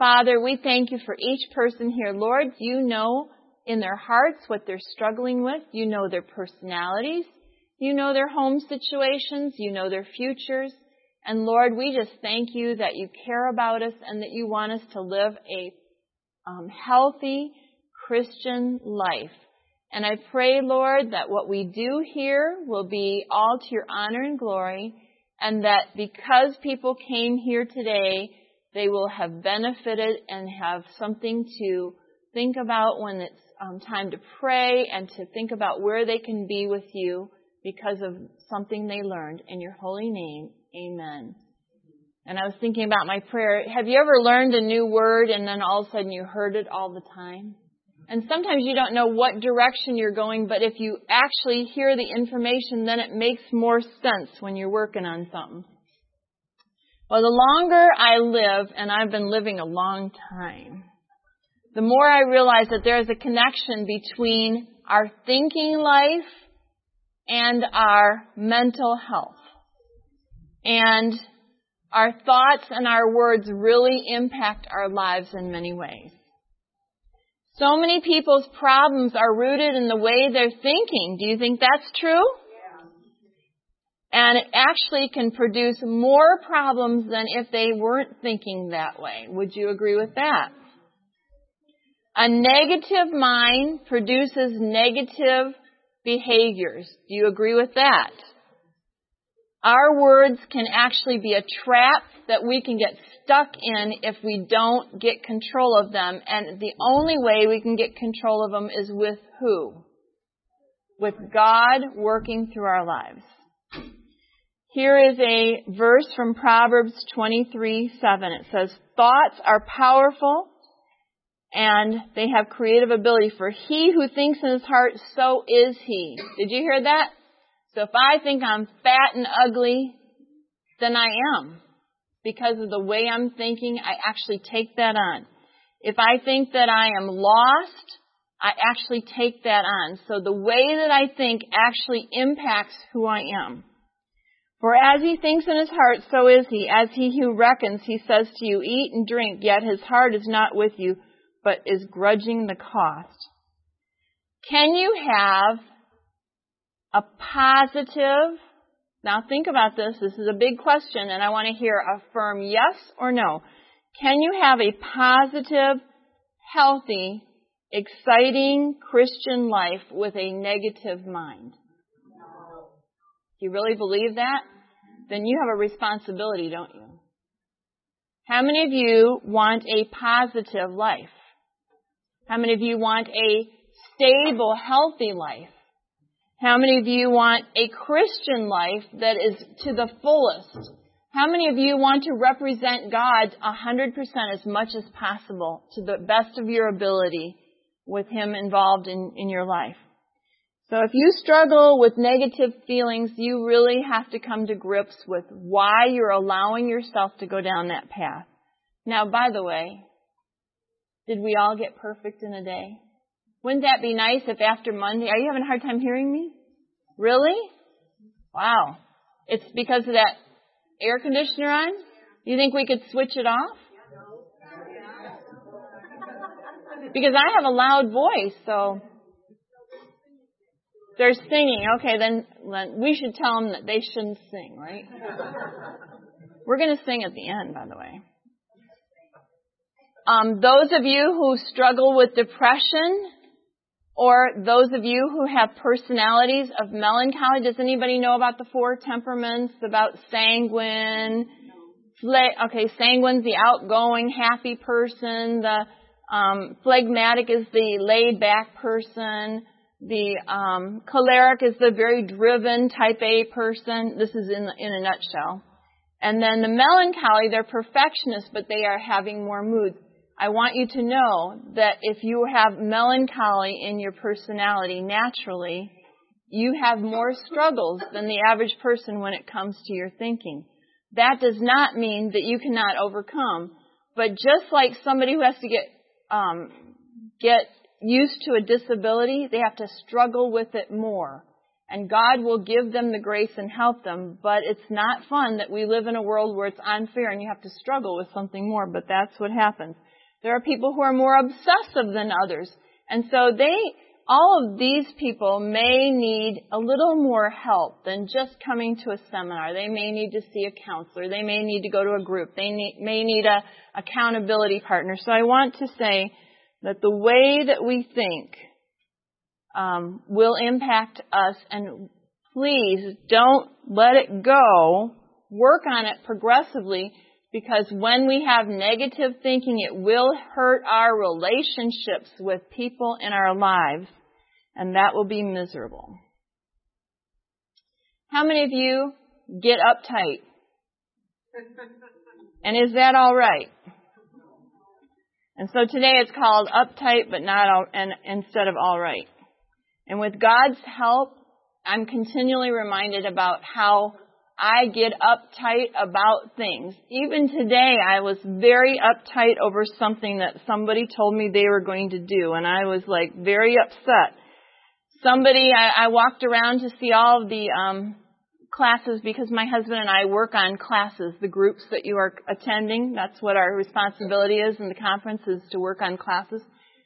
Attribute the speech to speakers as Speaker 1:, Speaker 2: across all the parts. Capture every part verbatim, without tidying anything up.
Speaker 1: Father, we thank you for each person here. Lord, you know in their hearts what they're struggling with. You know their personalities. You know their home situations. You know their futures. And Lord, we just thank you that you care about us and that you want us to live a um, healthy Christian life. And I pray, Lord, that what we do here will be all to your honor and glory, and that because people came here today, they will have benefited and have something to think about when it's um, time to pray and to think about where they can be with you because of something they learned. In your holy name, amen. And I was thinking about my prayer. Have you ever learned a new word and then all of a sudden you heard it all the time? And sometimes you don't know what direction you're going, but if you actually hear the information, then it makes more sense when you're working on something. Well, the longer I live, and I've been living a long time, the more I realize that there is a connection between our thinking life and our mental health. And our thoughts and our words really impact our lives in many ways. So many people's problems are rooted in the way they're thinking. Do you think that's true? Yeah. And it actually can produce more problems than if they weren't thinking that way. Would you agree with that? A negative mind produces negative behaviors. Do you agree with that? Our words can actually be a trap that we can get stuck in if we don't get control of them. And the only way we can get control of them is with who? With God working through our lives. Here is a verse from Proverbs twenty-three seven. It says, thoughts are powerful and they have creative ability. For he who thinks in his heart, so is he. Did you hear that? So if I think I'm fat and ugly, then I am. Because of the way I'm thinking, I actually take that on. If I think that I am lost, I actually take that on. So the way that I think actually impacts who I am. For as he thinks in his heart, so is he. As he who reckons, he says to you, eat and drink, yet his heart is not with you, but is grudging the cost. Can you have a positive, now think about this, this is a big question, and I want to hear a firm yes or no. Can you have a positive, healthy, exciting Christian life with a negative mind? Do you really believe that? Then you have a responsibility, don't you? How many of you want a positive life? How many of you want a stable, healthy life? How many of you want a Christian life that is to the fullest? How many of you want to represent God one hundred percent as much as possible to the best of your ability with Him involved in, in your life? So if you struggle with negative feelings, you really have to come to grips with why you're allowing yourself to go down that path. Now, by the way, did we all get perfect in a day? Wouldn't that be nice if after Monday, are you having a hard time hearing me? Really? Wow. It's because of that air conditioner on? You think we could switch it off? Because I have a loud voice, so they're singing. Okay, then, then we should tell them that they shouldn't sing, right? We're going to sing at the end, by the way. Um, those of you who struggle with depression, or those of you who have personalities of melancholy, does anybody know about the four temperaments, about sanguine? Okay, sanguine's the outgoing, happy person. The um, phlegmatic is the laid-back person. The um, choleric is the very driven type A person. This is in, in a nutshell. And then the melancholy, they're perfectionists, but they are having more moods. I want you to know that if you have melancholy in your personality naturally, you have more struggles than the average person when it comes to your thinking. That does not mean that you cannot overcome. But just like somebody who has to get um, get used to a disability, they have to struggle with it more. And God will give them the grace and help them. But it's not fun that we live in a world where it's unfair and you have to struggle with something more. But that's what happens. There are people who are more obsessive than others. And so they, all of these people may need a little more help than just coming to a seminar. They may need to see a counselor. They may need to go to a group. They need, may need a accountability partner. So I want to say that the way that we think Um, will impact us, and please don't let it go. Work on it progressively, because when we have negative thinking, it will hurt our relationships with people in our lives, and that will be miserable. How many of you get uptight? And is that all right? And so today it's called uptight, but not all, and instead of all right. And with God's help, I'm continually reminded about how I get uptight about things. Even today, I was very uptight over something that somebody told me they were going to do, and I was like very upset. Somebody, I, I walked around to see all of the um, classes, because my husband and I work on classes, the groups that you are attending. That's what our responsibility is in the conference, is to work on classes.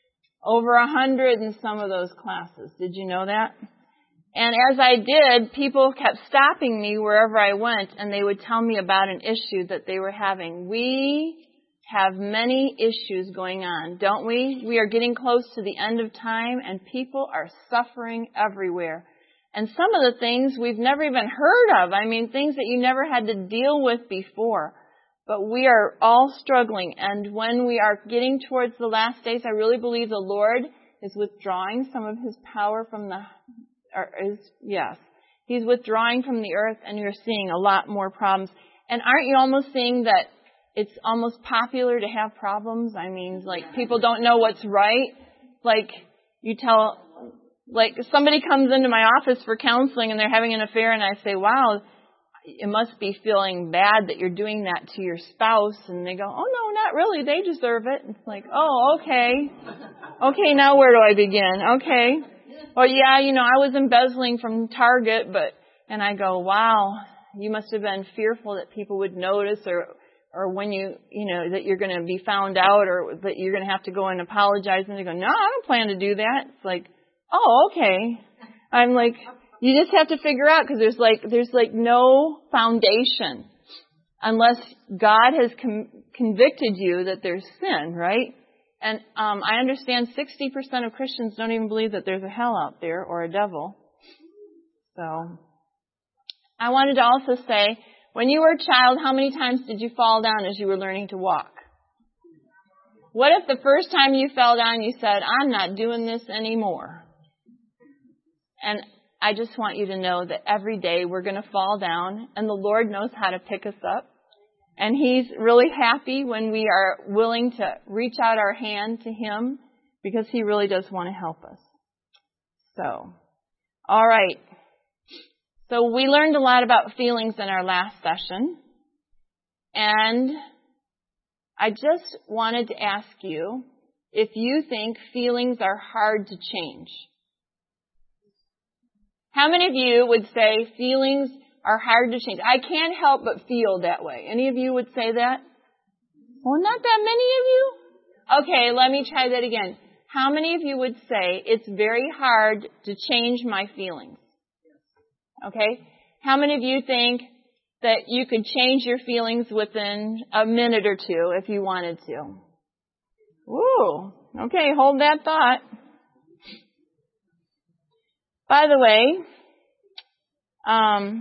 Speaker 1: Over a hundred in some of those classes. Did you know that? And as I did, people kept stopping me wherever I went, and they would tell me about an issue that they were having. We have many issues going on, don't we? We are getting close to the end of time, and people are suffering everywhere. And some of the things we've never even heard of. I mean, things that you never had to deal with before. But we are all struggling, and when we are getting towards the last days, I really believe the Lord is withdrawing some of His power from the, or is, yes, He's withdrawing from the earth, and you're seeing a lot more problems. And aren't you almost seeing that it's almost popular to have problems? I mean, like, people don't know what's right. Like, you tell, like, somebody comes into my office for counseling, and they're having an affair, and I say, wow, it must be feeling bad that you're doing that to your spouse. And they go, oh, no, not really. They deserve it. It's like, oh, okay. Okay, now where do I begin? Okay. Well, yeah, you know, I was embezzling from Target, but, and I go, wow, you must have been fearful that people would notice, or, or when you, you know, that you're going to be found out, or that you're going to have to go and apologize. And they go, no, I don't plan to do that. It's like, oh, okay. I'm like, you just have to figure out, because there's like there's like no foundation unless God has com- convicted you that there's sin, right? And um, I understand sixty percent of Christians don't even believe that there's a hell out there or a devil. So I wanted to also say, when you were a child, how many times did you fall down as you were learning to walk? What if the first time you fell down, you said, I'm not doing this anymore? And I just want you to know that every day we're going to fall down, and the Lord knows how to pick us up. And He's really happy when we are willing to reach out our hand to Him, because He really does want to help us. So, all right. So we learned a lot about feelings in our last session. And I just wanted to ask you if you think feelings are hard to change. How many of you would say feelings are hard to change? I can't help but feel that way. Any of you would say that? Well, not that many of you. Okay, let me try that again. How many of you would say it's very hard to change my feelings? Okay. How many of you think that you could change your feelings within a minute or two if you wanted to? Ooh. Okay, hold that thought. By the way, um,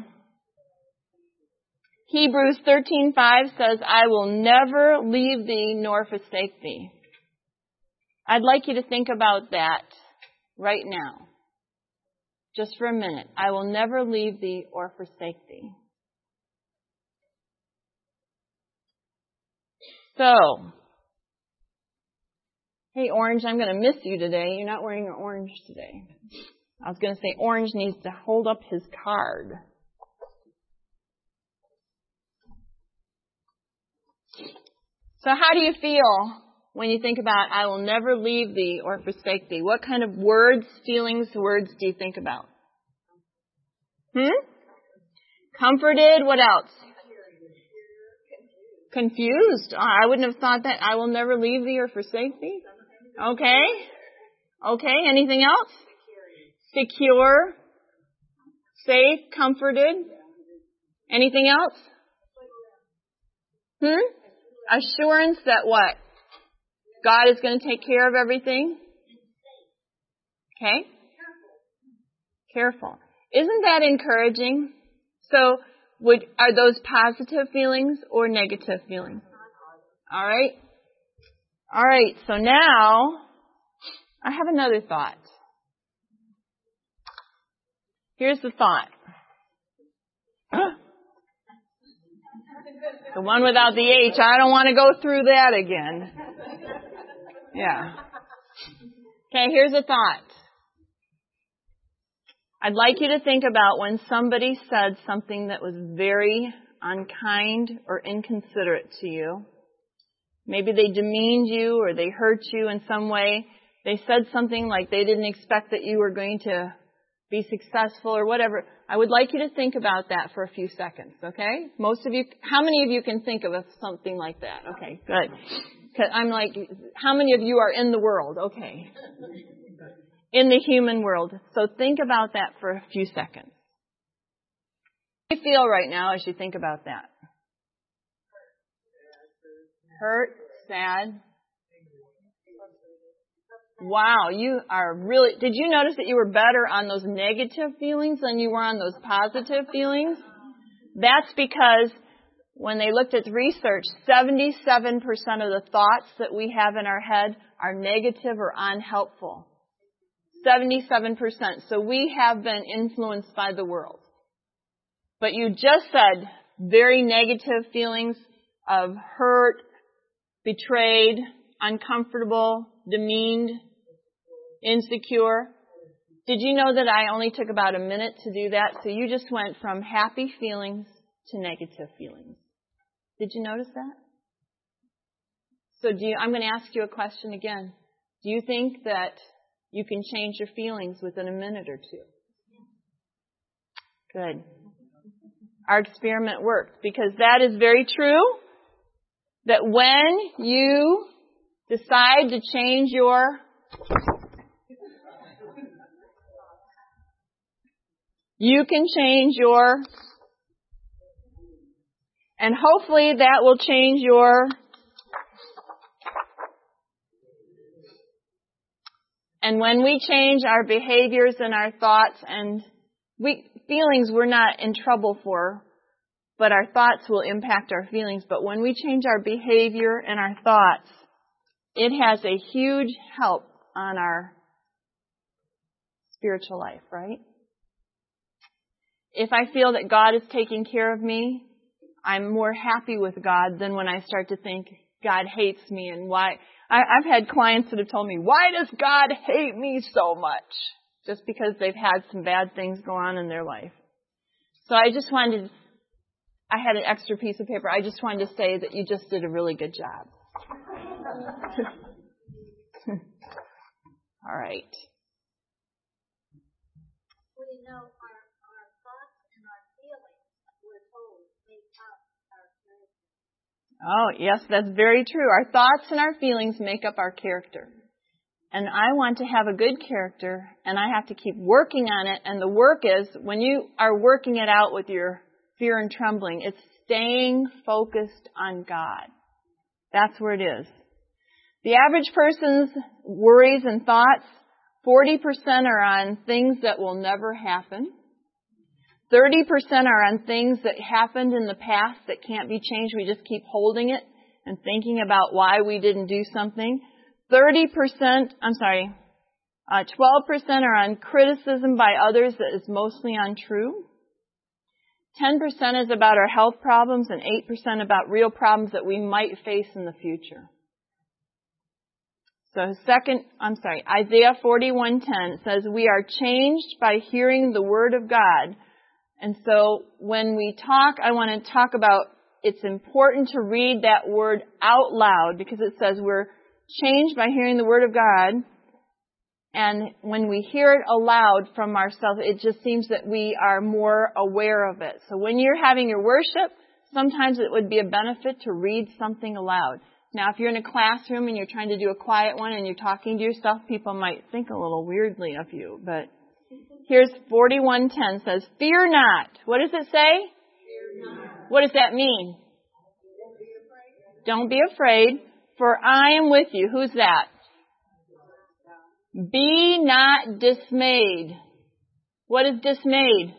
Speaker 1: Hebrews thirteen five says, I will never leave thee nor forsake thee. I'd like you to think about that right now. Just for a minute. I will never leave thee or forsake thee. So, hey, Orange, I'm going to miss you today. You're not wearing your orange today. I was going to say Orange needs to hold up his card. So how do you feel when you think about, I will never leave thee or forsake thee? What kind of words, feelings, words do you think about? Hmm? Comforted. What else? Confused. Oh, I wouldn't have thought that. I will never leave thee or forsake thee. Okay. Okay. Anything else? Secure. Safe. Comforted. Anything else? Hmm? Assurance that what? God is going to take care of everything. Okay? Careful. Isn't that encouraging? So, would are those positive feelings or negative feelings? All right. All right. So now, I have another thought. Here's the thought. The one without the H. I don't want to go through that again. Yeah. Okay, here's a thought. I'd like you to think about when somebody said something that was very unkind or inconsiderate to you. Maybe they demeaned you or they hurt you in some way. They said something like they didn't expect that you were going to be successful or whatever. I would like you to think about that for a few seconds, okay? Most of you, how many of you can think of something like that? Okay, good. 'Cause I'm like, how many of you are in the world? Okay. In the human world. So think about that for a few seconds. How do you feel right now as you think about that? Hurt, sad. Wow, you are really, did you notice that you were better on those negative feelings than you were on those positive feelings? That's because when they looked at the research, seventy-seven percent of the thoughts that we have in our head are negative or unhelpful. seventy-seven percent. So we have been influenced by the world. But you just said very negative feelings of hurt, betrayed, uncomfortable, demeaned, insecure. Did you know that I only took about a minute to do that? So you just went from happy feelings to negative feelings. Did you notice that? So do you, I'm going to ask you a question again. Do you think that you can change your feelings within a minute or two? Good. Our experiment worked because that is very true. That when you decide to change your you can change your and hopefully that will change your and when we change our behaviors and our thoughts and we feelings we're not in trouble for, but our thoughts will impact our feelings. But when we change our behavior and our thoughts, it has a huge help on our spiritual life, right? If I feel that God is taking care of me, I'm more happy with God than when I start to think God hates me and why. I, I've had clients that have told me, why does God hate me so much? Just because they've had some bad things go on in their life. So I just wanted, I had an extra piece of paper. I just wanted to say that you just did a really good job. All right.
Speaker 2: Well, you know, our, our thoughts and our feelings, we're told, make up our character.
Speaker 1: Oh, yes, that's very true. Our thoughts and our feelings make up our character. And I want to have a good character, and I have to keep working on it. And the work is, when you are working it out with your fear and trembling, it's staying focused on God. That's where it is. The average person's worries and thoughts, forty percent are on things that will never happen. thirty percent are on things that happened in the past that can't be changed. We just keep holding it and thinking about why we didn't do something. thirty percent, I'm sorry, uh, twelve percent are on criticism by others that is mostly untrue. ten percent is about our health problems and eight percent about real problems that we might face in the future. So second, I'm sorry, Isaiah forty-one ten says, we are changed by hearing the word of God. And so when we talk, I want to talk about it's important to read that word out loud because it says we're changed by hearing the word of God. And when we hear it aloud from ourselves, it just seems that we are more aware of it. So when you're having your worship, sometimes it would be a benefit to read something aloud. Now, if you're in a classroom and you're trying to do a quiet one and you're talking to yourself, people might think a little weirdly of you. But here's forty-one ten says, fear not. What does it say?
Speaker 2: Fear not.
Speaker 1: What does that mean? Don't be afraid, for I am with you. Who's that? Be not dismayed. What is dismayed?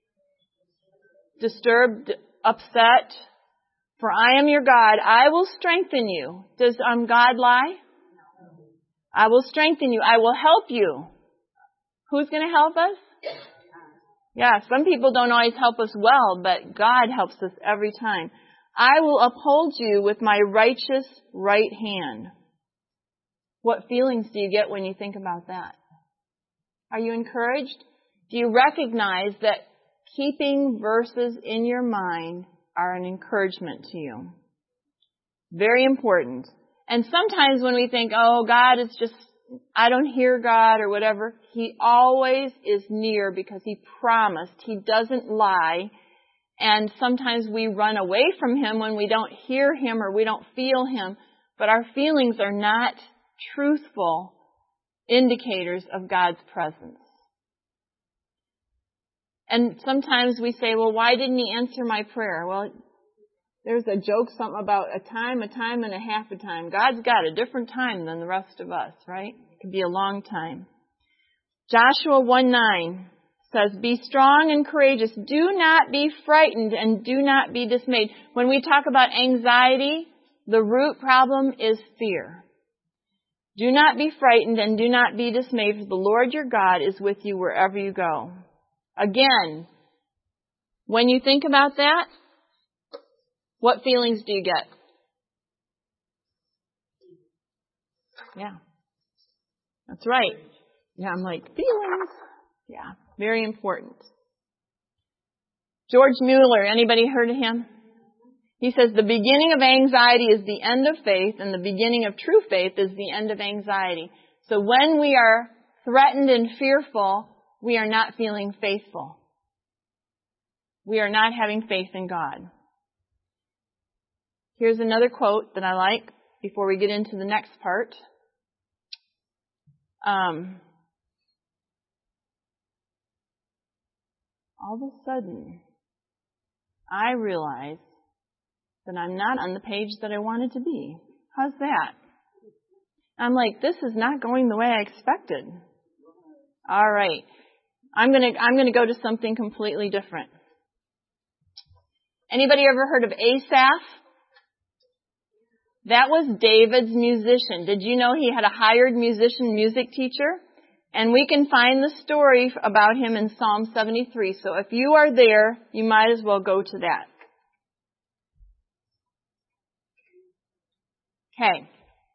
Speaker 1: Disturbed, upset. For I am your God. I will strengthen you. Does um, God lie? I will strengthen you. I will help you. Who's going to help us? Yeah, some people don't always help us well, but God helps us every time. I will uphold you with my righteous right hand. What feelings do you get when you think about that? Are you encouraged? Do you recognize that keeping verses in your mind are an encouragement to you? Very important. And sometimes when we think, oh, God is just, I don't hear God or whatever, He always is near because He promised. He doesn't lie. And sometimes we run away from Him when we don't hear Him or we don't feel Him. But our feelings are not truthful indicators of God's presence. And sometimes we say, well, why didn't He answer my prayer? Well, there's a joke, something about a time, a time, and a half a time. God's got a different time than the rest of us, right? It could be a long time. Joshua one nine says, be strong and courageous. Do not be frightened and do not be dismayed. When we talk about anxiety, the root problem is fear. Do not be frightened and do not be dismayed, for the Lord your God is with you wherever you go. Again, when you think about that, what feelings do you get? Yeah. That's right. Yeah, I'm like, feelings. Yeah, very important. George Mueller, anybody heard of him? He says the beginning of anxiety is the end of faith, and the beginning of true faith is the end of anxiety. So when we are threatened and fearful, we are not feeling faithful. We are not having faith in God. Here's another quote that I like before we get into the next part. Um, all of a sudden, I realize that I'm not on the page that I wanted to be. How's that? I'm like, this is not going the way I expected. All right. I'm going to I'm going to go to something completely different. Anybody ever heard of Asaph? That was David's musician. Did you know he had a hired musician music teacher? And we can find the story about him in Psalm seventy-three. So if you are there, you might as well go to that. Okay.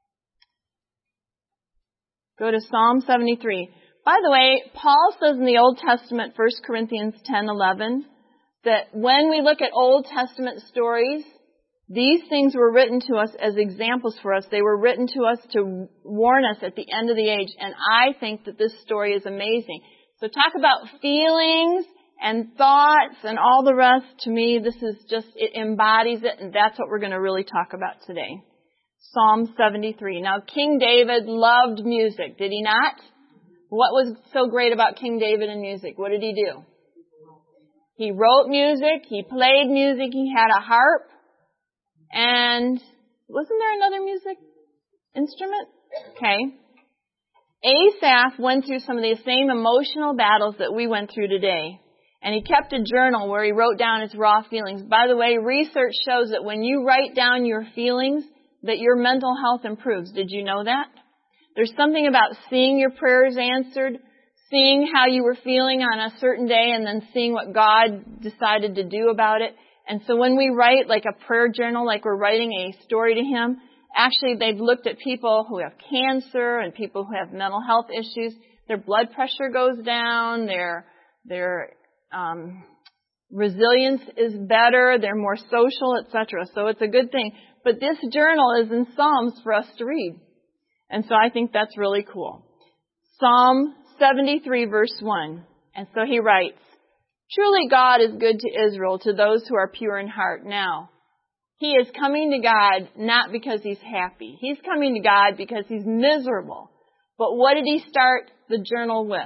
Speaker 1: Go to Psalm seventy-three. By the way, Paul says in the Old Testament, First Corinthians ten eleven, that when we look at Old Testament stories, these things were written to us as examples for us. They were written to us to warn us at the end of the age. And I think that this story is amazing. So talk about feelings and thoughts and all the rest. To me, this is just, it embodies it. And that's what we're going to really talk about today. Psalm seventy-three. Now, King David loved music, did he not? What was so great about King David and music? What did he do? He wrote music, he played music, he had a harp, and wasn't there another music instrument? Okay. Asaph went through some of the same emotional battles that we went through today. And he kept a journal where he wrote down his raw feelings. By the way, research shows that when you write down your feelings, that your mental health improves. Did you know that? There's something about seeing your prayers answered, seeing how you were feeling on a certain day, and then seeing what God decided to do about it. And so when we write like a prayer journal, like we're writing a story to Him, actually they've looked at people who have cancer and people who have mental health issues. Their blood pressure goes down, their, their, um, resilience is better, they're more social, et cetera. So it's a good thing. But this journal is in Psalms for us to read. And so I think that's really cool. Psalm seventy-three, verse one. And so he writes, "Truly God is good to Israel, to those who are pure in heart." Now, he is coming to God not because he's happy. He's coming to God because he's miserable. But what did he start the journal with?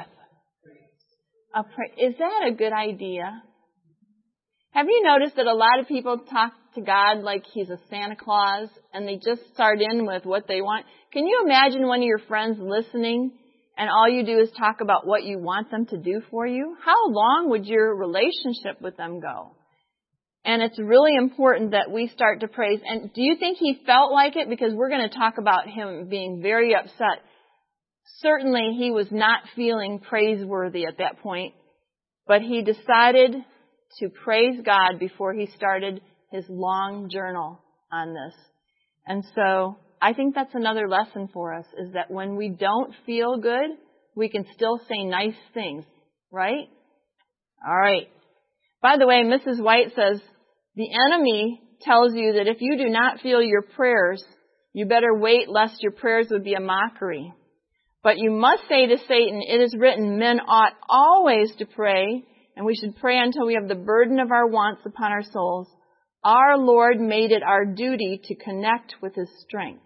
Speaker 1: A pra- is that a good idea? Have you noticed that a lot of people talk to God like he's a Santa Claus and they just start in with what they want? Can you imagine one of your friends listening and all you do is talk about what you want them to do for you? How long would your relationship with them go? And it's really important that we start to praise. And do you think he felt like it? Because we're going to talk about him being very upset. Certainly he was not feeling praiseworthy at that point, but he decided to praise God before he started his long journal on this. And so I think that's another lesson for us, is that when we don't feel good, we can still say nice things, right? All right. By the way, Missus White says, the enemy tells you that if you do not feel your prayers, you better wait lest your prayers would be a mockery. But you must say to Satan, it is written, men ought always to pray, and we should pray until we have the burden of our wants upon our souls. Our Lord made it our duty to connect with his strength.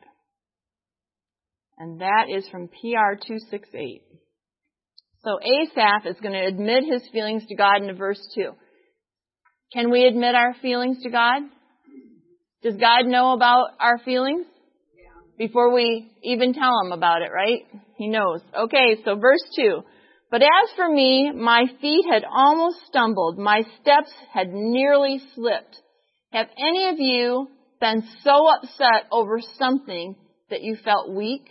Speaker 1: And that is from P R two sixty-eight. So Asaph is going to admit his feelings to God in verse two. Can we admit our feelings to God? Does God know about our feelings? Before we even tell him about it, right? He knows. Okay, so verse two. But as for me, my feet had almost stumbled. My steps had nearly slipped. Have any of you been so upset over something that you felt weak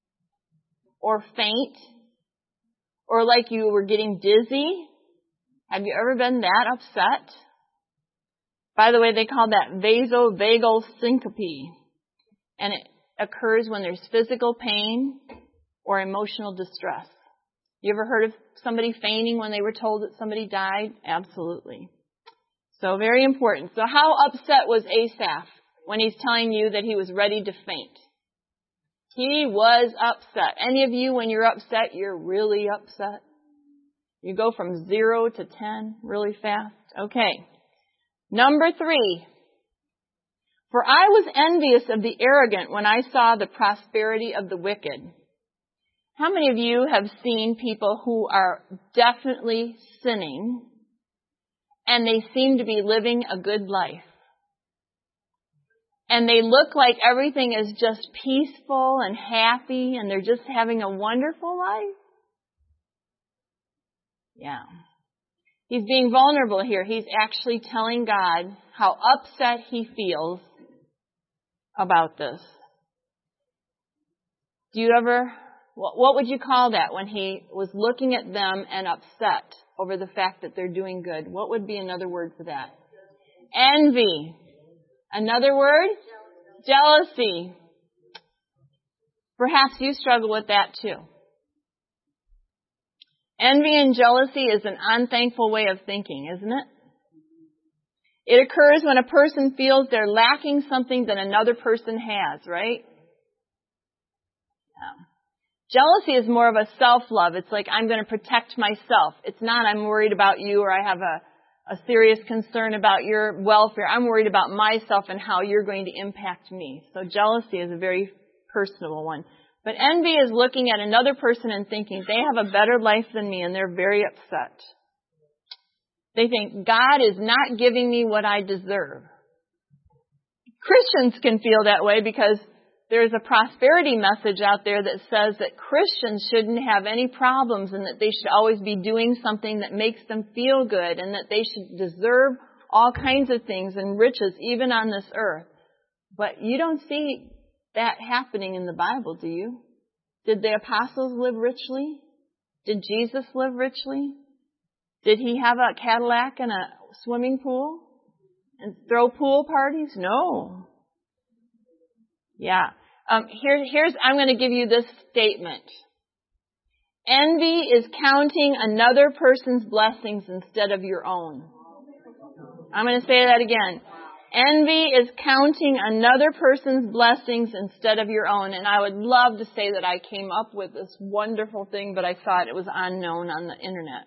Speaker 1: or faint or like you were getting dizzy? Have you ever been that upset? By the way, they call that vasovagal syncope. And it occurs when there's physical pain or emotional distress. You ever heard of somebody fainting when they were told that somebody died? Absolutely. So very important. So how upset was Asaph when he's telling you that he was ready to faint? He was upset. Any of you, when you're upset, you're really upset? You go from zero to ten really fast? Okay. Number three. For I was envious of the arrogant when I saw the prosperity of the wicked. How many of you have seen people who are definitely sinning and they seem to be living a good life? And they look like everything is just peaceful and happy and they're just having a wonderful life? Yeah. He's being vulnerable here. He's actually telling God how upset he feels about this. Do you ever, what would you call that when he was looking at them and upset over the fact that they're doing good? What would be another word for that? Envy. Another word? Jealousy. Perhaps you struggle with that too. Envy and jealousy is an unthankful way of thinking, isn't it? It occurs when a person feels they're lacking something that another person has, right? Yeah. Jealousy is more of a self-love. It's like, I'm going to protect myself. It's not, I'm worried about you or I have a, a serious concern about your welfare. I'm worried about myself and how you're going to impact me. So jealousy is a very personal one. But envy is looking at another person and thinking they have a better life than me and they're very upset. They think, God is not giving me what I deserve. Christians can feel that way because there's a prosperity message out there that says that Christians shouldn't have any problems and that they should always be doing something that makes them feel good and that they should deserve all kinds of things and riches even on this earth. But you don't see that happening in the Bible, do you? Did the apostles live richly? Did Jesus live richly? Did he have a Cadillac and a swimming pool? And throw pool parties? No. Yeah. Um, here, here's, I'm going to give you this statement. Envy is counting another person's blessings instead of your own. I'm going to say that again. Envy is counting another person's blessings instead of your own. And I would love to say that I came up with this wonderful thing, but I thought it was unknown on the internet.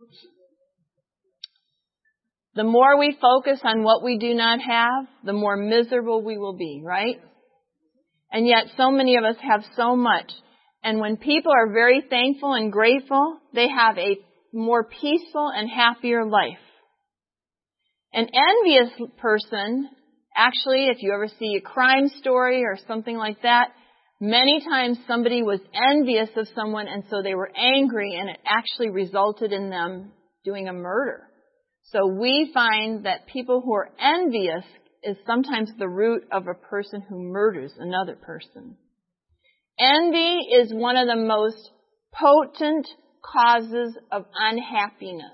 Speaker 1: The more we focus on what we do not have, the more miserable we will be, right? And yet so many of us have so much. And when people are very thankful and grateful, they have a more peaceful and happier life. An envious person, actually, if you ever see a crime story or something like that, many times somebody was envious of someone and so they were angry and it actually resulted in them doing a murder. So we find that people who are envious is sometimes the root of a person who murders another person. Envy is one of the most potent causes of unhappiness.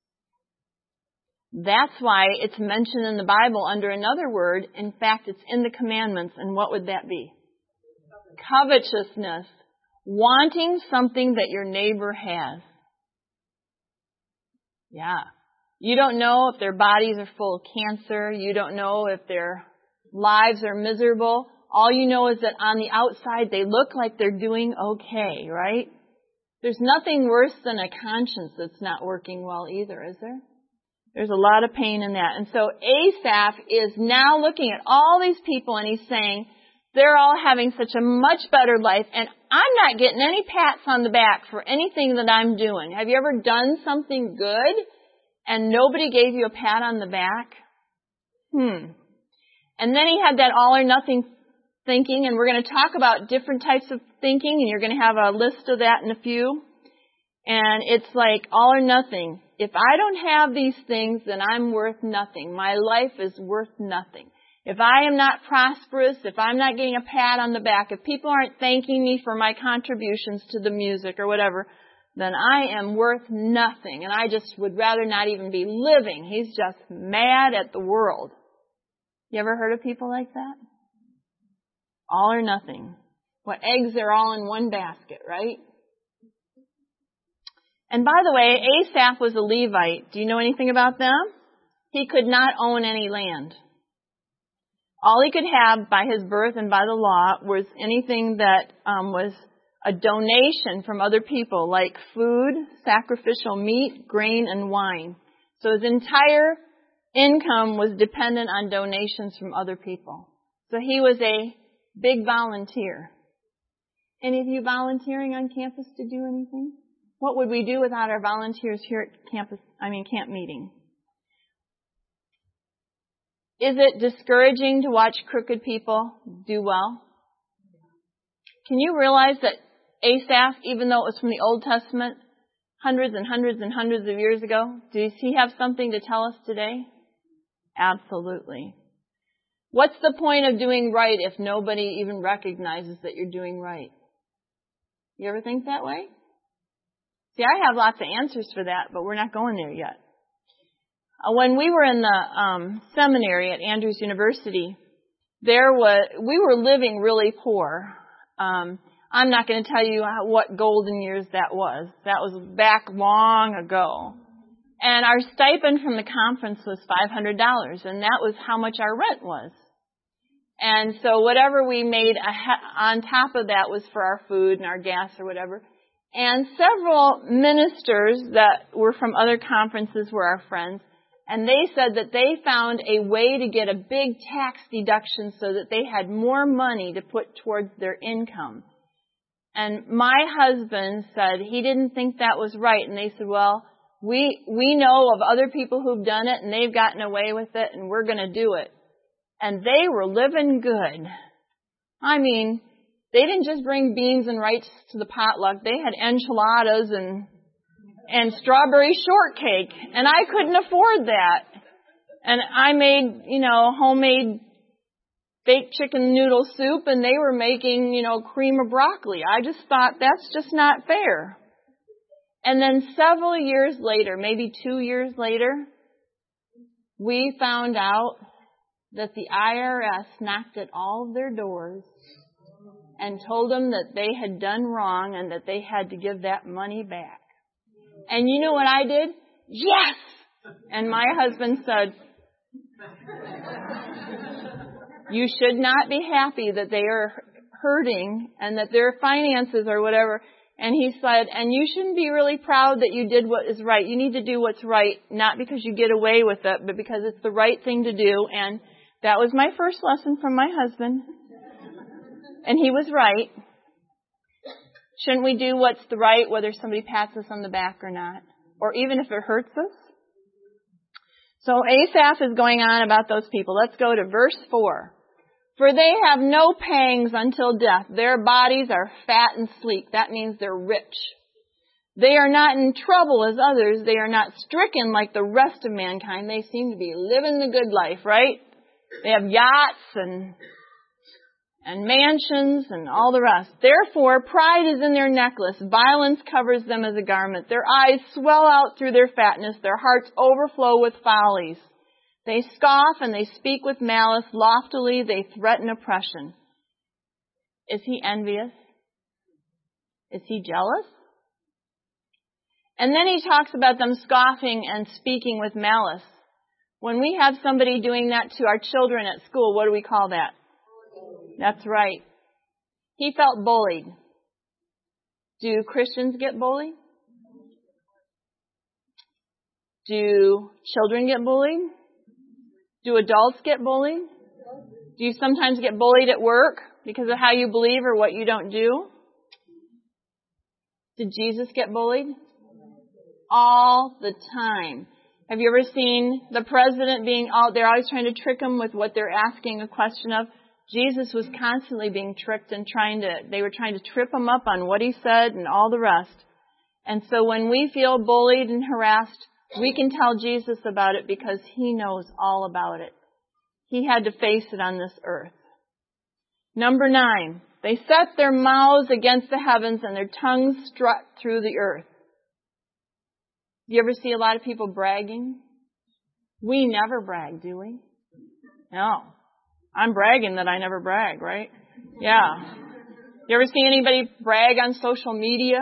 Speaker 1: That's why it's mentioned in the Bible under another word. In fact, it's in the commandments. And what would that be? Covetousness. Wanting something that your neighbor has. Yeah. You don't know if their bodies are full of cancer. You don't know if their lives are miserable. All you know is that on the outside they look like they're doing okay, right? There's nothing worse than a conscience that's not working well either, is there? There's a lot of pain in that. And so Asaph is now looking at all these people and he's saying, they're all having such a much better life and I'm not getting any pats on the back for anything that I'm doing. Have you ever done something good and nobody gave you a pat on the back? Hmm. And then he had that all or nothing thinking, and we're going to talk about different types of thinking, and you're going to have a list of that in a few. And it's like all or nothing. If I don't have these things, then I'm worth nothing. My life is worth nothing. If I am not prosperous, if I'm not getting a pat on the back, if people aren't thanking me for my contributions to the music or whatever, then I am worth nothing. And I just would rather not even be living. He's just mad at the world. You ever heard of people like that? All or nothing. What eggs are all in one basket, right? And by the way, Asaph was a Levite. Do you know anything about them? He could not own any land. All he could have by his birth and by the law was anything that um, was a donation from other people, like food, sacrificial meat, grain, and wine. So his entire income was dependent on donations from other people. So he was a big volunteer. Any of you volunteering on campus to do anything? What would we do without our volunteers here at campus, I mean camp meeting? Is it discouraging to watch crooked people do well? Can you realize that Asaph, even though it was from the Old Testament, hundreds and hundreds and hundreds of years ago, does he have something to tell us today? Absolutely. What's the point of doing right if nobody even recognizes that you're doing right? You ever think that way? See, I have lots of answers for that, but we're not going there yet. Uh, when we were in the um, seminary at Andrews University, there was we were living really poor. Um, I'm not going to tell you how, what golden years that was. That was back long ago. And our stipend from the conference was five hundred dollars, and that was how much our rent was. And so whatever we made on top of that was for our food and our gas or whatever. And several ministers that were from other conferences were our friends. And they said that they found a way to get a big tax deduction so that they had more money to put towards their income. And my husband said he didn't think that was right. And they said, well, we we know of other people who've done it and they've gotten away with it and we're going to do it. And they were living good. I mean, they didn't just bring beans and rice to the potluck. They had enchiladas and and strawberry shortcake. And I couldn't afford that. And I made, you know, homemade baked chicken noodle soup and they were making, you know, cream of broccoli. I just thought that's just not fair. And then several years later, maybe two years later, we found out that the I R S knocked at all of their doors and told them that they had done wrong and that they had to give that money back. And you know what I did? Yes! And my husband said, You should not be happy that they are hurting and that their finances or whatever. And he said, and you shouldn't be really proud that you did what is right. You need to do what's right, not because you get away with it, but because it's the right thing to do. And that was my first lesson from my husband. And he was right. Shouldn't we do what's the right, whether somebody pats us on the back or not? Or even if it hurts us? So Asaph is going on about those people. Let's go to verse four. For they have no pangs until death. Their bodies are fat and sleek. That means they're rich. They are not in trouble as others. They are not stricken like the rest of mankind. They seem to be living the good life, right? They have yachts and and mansions and all the rest. Therefore, pride is in their necklace. Violence covers them as a garment. Their eyes swell out through their fatness. Their hearts overflow with follies. They scoff and they speak with malice. Loftily, they threaten oppression. Is he envious? Is he jealous? And then he talks about them scoffing and speaking with malice. When we have somebody doing that to our children at school, what do we call that? That's right. He felt bullied. Do Christians get bullied? Do children get bullied? Do adults get bullied? Do you sometimes get bullied at work because of how you believe or what you don't do? Did Jesus get bullied? All the time. Have you ever seen the president being out there, always trying to trick him with what they're asking a question of? Jesus was constantly being tricked and trying to, they were trying to trip him up on what he said and all the rest. And so when we feel bullied and harassed, we can tell Jesus about it because he knows all about it. He had to face it on this earth. Number nine, they set their mouths against the heavens and their tongues strut through the earth. Do you ever see a lot of people bragging? We never brag, do we? No. I'm bragging that I never brag, right? Yeah. You ever see anybody brag on social media?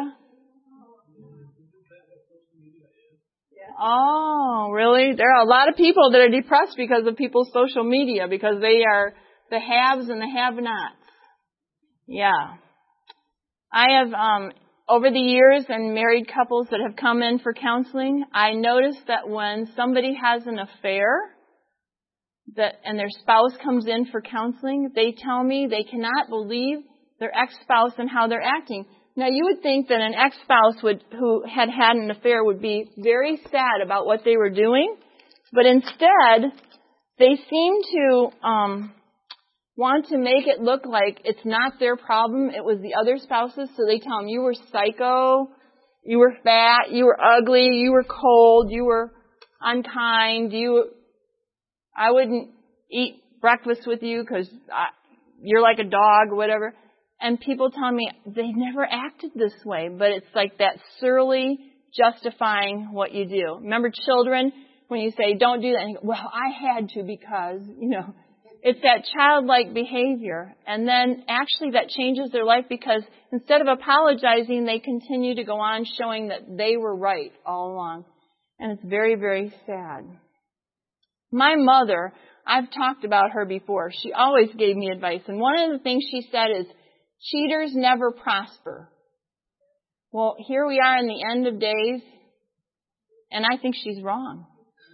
Speaker 1: Oh, really? There are a lot of people that are depressed because of people's social media, because they are the haves and the have-nots. Yeah. I have, um, over the years, and married couples that have come in for counseling, I noticed that when somebody has an affair, that and their spouse comes in for counseling, they tell me they cannot believe their ex-spouse and how they're acting. Now, you would think that an ex-spouse would, who had had an affair would be very sad about what they were doing, but instead, they seem to um, want to make it look like it's not their problem, it was the other spouse's, so they tell them, you were psycho, you were fat, you were ugly, you were cold, you were unkind, you, I wouldn't eat breakfast with you because you're like a dog or whatever. And people tell me they never acted this way, but it's like that surly justifying what you do. Remember children, when you say, don't do that, and you go, well, I had to because, you know, it's that childlike behavior. And then actually that changes their life because instead of apologizing, they continue to go on showing that they were right all along. And it's very, very sad. My mother, I've talked about her before. She always gave me advice. And one of the things she said is, cheaters never prosper. Well, here we are in the end of days, and I think she's wrong.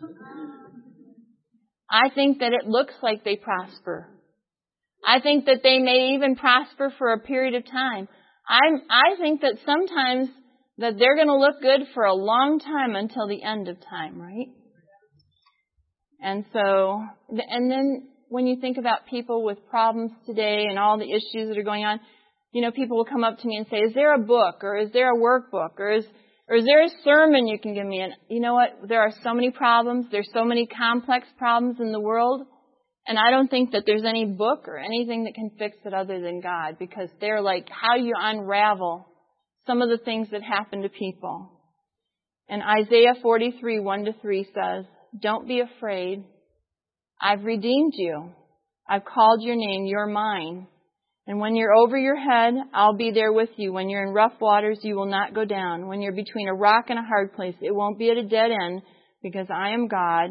Speaker 1: I think that it looks like they prosper. I think that they may even prosper for a period of time. I'm, I think that sometimes that they're going to look good for a long time until the end of time, right? And so, and then when you think about people with problems today and all the issues that are going on, you know, people will come up to me and say, is there a book or is there a workbook or is or is there a sermon you can give me? And you know what? There are so many problems. There's so many complex problems in the world. And I don't think that there's any book or anything that can fix it other than God, because they're like, how do you unravel some of the things that happen to people? And Isaiah forty-three, one to three says, don't be afraid. I've redeemed you. I've called your name. You're mine. And when you're over your head, I'll be there with you. When you're in rough waters, you will not go down. When you're between a rock and a hard place, it won't be at a dead end, because I am God.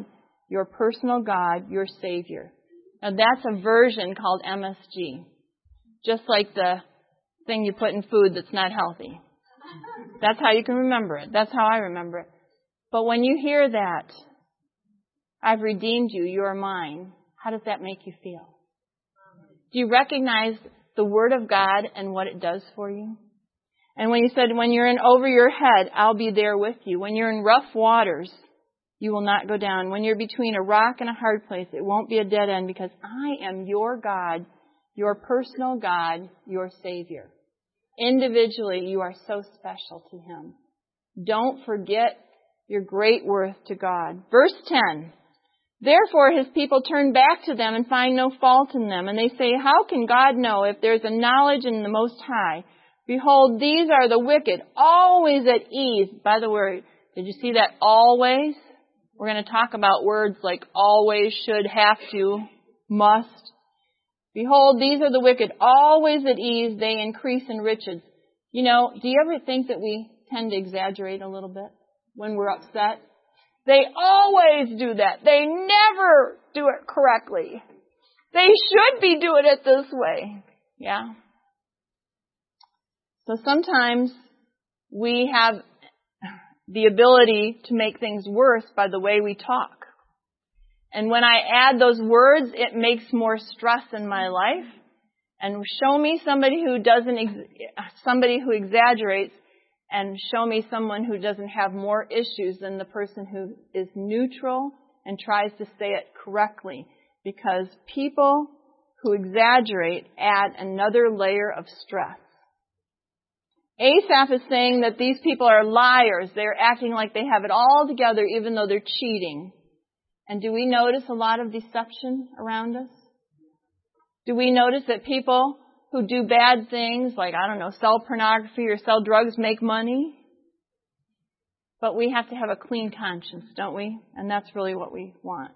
Speaker 1: your personal God, your Savior. Now that's a version called M S G. Just like the thing you put in food that's not healthy. That's how you can remember it. That's how I remember it. But when you hear that, I've redeemed you, you are mine, how does that make you feel? Do you recognize the Word of God and what it does for you? And when you said, when you're in over your head, I'll be there with you. When you're in rough waters, you will not go down. When you're between a rock and a hard place, it won't be a dead end because I am your God, your personal God, your Savior. Individually, you are so special to Him. Don't forget your great worth to God. Verse ten. Therefore His people turn back to them and find no fault in them. And they say, how can God know if there's a knowledge in the Most High? Behold, these are the wicked, always at ease. By the way, did you see that always? We're going to talk about words like always, should, have to, must. Behold, these are the wicked, always at ease. They increase in riches. You know, do you ever think that we tend to exaggerate a little bit when we're upset? They always do that. They never do it correctly. They should be doing it this way. Yeah. So sometimes we have the ability to make things worse by the way we talk. And when I add those words, it makes more stress in my life. And show me somebody who doesn't, ex- somebody who exaggerates, and show me someone who doesn't have more issues than the person who is neutral and tries to say it correctly. Because people who exaggerate add another layer of stress. Asaph is saying that these people are liars. They're acting like they have it all together even though they're cheating. And do we notice a lot of deception around us? Do we notice that people who do bad things, like, I don't know, sell pornography or sell drugs, make money? But we have to have a clean conscience, don't we? And that's really what we want.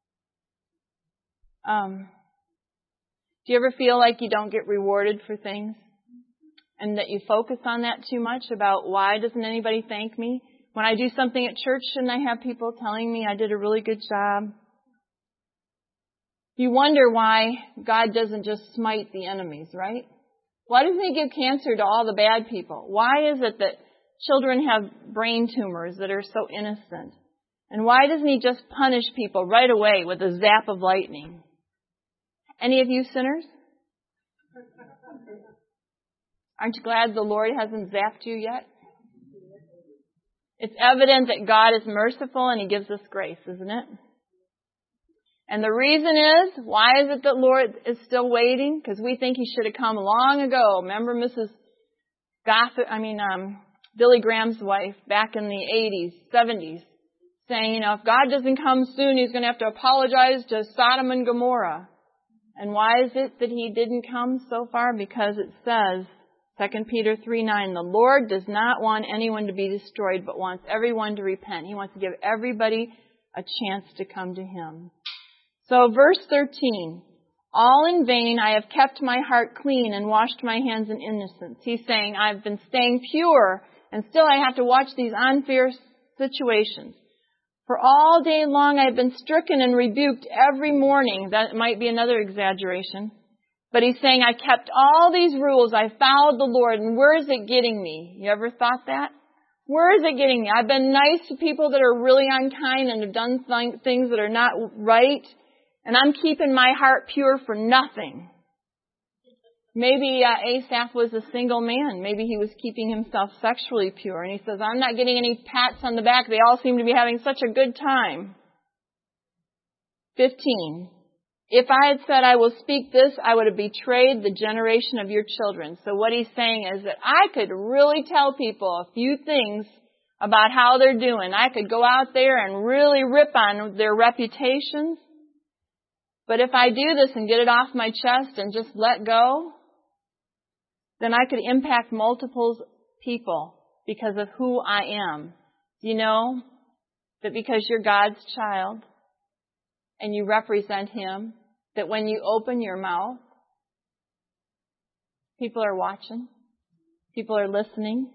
Speaker 1: Um, do you ever feel like you don't get rewarded for things? And that you focus on that too much about why doesn't anybody thank me? When I do something at church, shouldn't I have people telling me I did a really good job? You wonder why God doesn't just smite the enemies, right? Why doesn't He give cancer to all the bad people? Why is it that children have brain tumors that are so innocent? And why doesn't He just punish people right away with a zap of lightning? Any of you sinners? Aren't you glad the Lord hasn't zapped you yet? It's evident that God is merciful and He gives us grace, isn't it? And the reason is, why is it that Lord is still waiting? Because we think He should have come long ago. Remember Missus Gothard, I mean, um, Billy Graham's wife back in the eighties, seventies, saying, you know, if God doesn't come soon, He's going to have to apologize to Sodom and Gomorrah. And why is it that He didn't come so far? Because it says, Second Peter three nine, the Lord does not want anyone to be destroyed, but wants everyone to repent. He wants to give everybody a chance to come to Him. So verse thirteen, all in vain I have kept my heart clean and washed my hands in innocence. He's saying I've been staying pure and still I have to watch these unfair situations. For all day long I've been stricken and rebuked every morning. That might be another exaggeration. But he's saying, I kept all these rules. I followed the Lord. And where is it getting me? You ever thought that? Where is it getting me? I've been nice to people that are really unkind and have done th- things that are not right. And I'm keeping my heart pure for nothing. Maybe uh, Asaph was a single man. Maybe he was keeping himself sexually pure. And he says, I'm not getting any pats on the back. They all seem to be having such a good time. fifteen. If I had said I will speak this, I would have betrayed the generation of your children. So what he's saying is that I could really tell people a few things about how they're doing. I could go out there and really rip on their reputations. But if I do this and get it off my chest and just let go, then I could impact multiple people because of who I am. You know that because you're God's child, and you represent Him, that when you open your mouth, people are watching. People are listening.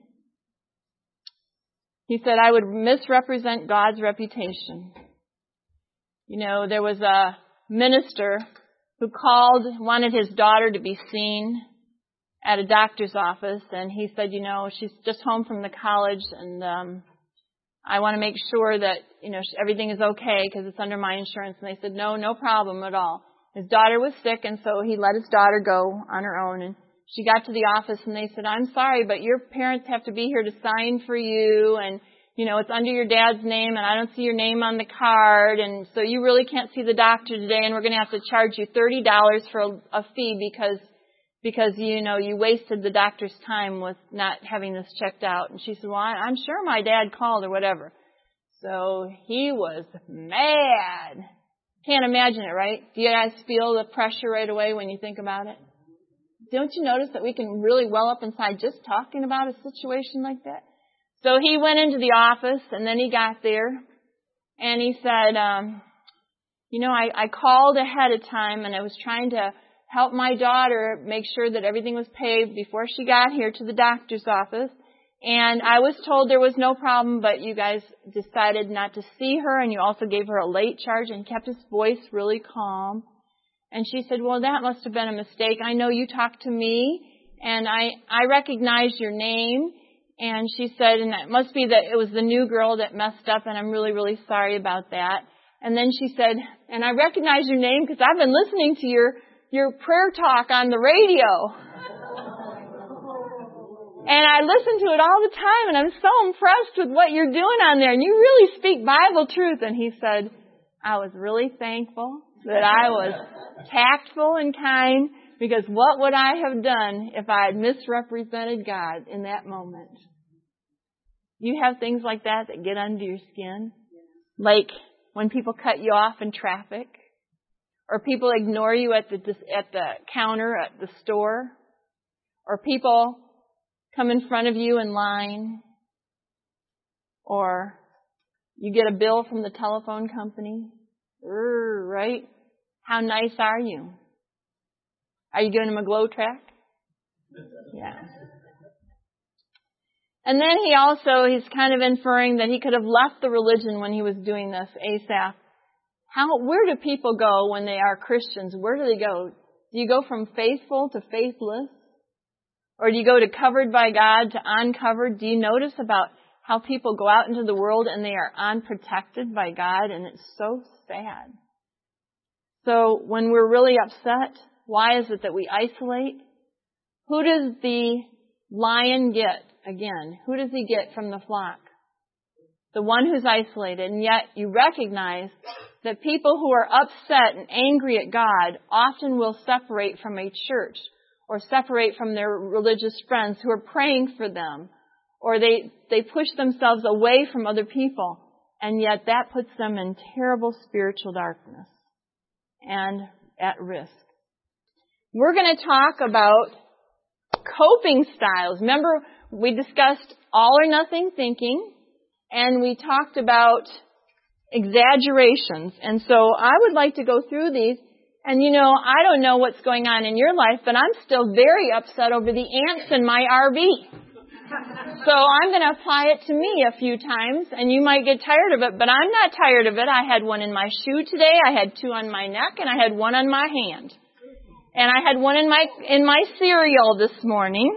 Speaker 1: He said, I would misrepresent God's reputation. You know, there was a minister who called, wanted his daughter to be seen at a doctor's office, and he said, you know, she's just home from the college, and um, I want to make sure that, you know, everything is okay because it's under my insurance. And they said, no, no problem at all. His daughter was sick, and so he let his daughter go on her own. And she got to the office, and they said, I'm sorry, but your parents have to be here to sign for you, and, you know, it's under your dad's name, and I don't see your name on the card, and so you really can't see the doctor today, and we're going to have to charge you thirty dollars for a, a fee because, because, you know, you wasted the doctor's time with not having this checked out. And she said, well, I'm sure my dad called or whatever. So he was mad. Can't imagine it, right? Do you guys feel the pressure right away when you think about it? Don't you notice that we can really well up inside just talking about a situation like that? So he went into the office, and then he got there, and he said, um, you know, I, I called ahead of time, and I was trying to help my daughter make sure that everything was paid before she got here to the doctor's office. And I was told there was no problem, but you guys decided not to see her, and you also gave her a late charge, and kept his voice really calm. And she said, well, that must have been a mistake. I know you talked to me, and I, I recognized your name. And she said, and it must be that it was the new girl that messed up, and I'm really, really sorry about that. And then she said, and I recognize your name because I've been listening to your, your prayer talk on the radio. And I listen to it all the time, and I'm so impressed with what you're doing on there. And you really speak Bible truth. And he said, I was really thankful that I was tactful and kind, because what would I have done if I had misrepresented God in that moment? You have things like that that get under your skin. Like when people cut you off in traffic, or people ignore you at the at the counter at the store, or people come in front of you in line, or you get a bill from the telephone company. Urgh, right? How nice are you? Are you giving him a glow track? Yeah. And then he also, he's kind of inferring that he could have left the religion when he was doing this, Asaph. How, where do people go when they are Christians? Where do they go? Do you go from faithful to faithless? Or do you go to covered by God to uncovered? Do you notice about how people go out into the world and they are unprotected by God? And it's so sad. So when we're really upset, why is it that we isolate? Who does the lion get? Again, who does he get from the flock? The one who's isolated. And yet you recognize that people who are upset and angry at God often will separate from a church, or separate from their religious friends who are praying for them, or they, they push themselves away from other people, and yet that puts them in terrible spiritual darkness and at risk. We're going to talk about coping styles. Remember, we discussed all or nothing thinking, and we talked about exaggerations. And so I would like to go through these. And you know, I don't know what's going on in your life, but I'm still very upset over the ants in my R V. So I'm going to apply it to me a few times, and you might get tired of it, but I'm not tired of it. I had one in my shoe today, I had two on my neck, and I had one on my hand. And I had one in my in my cereal this morning.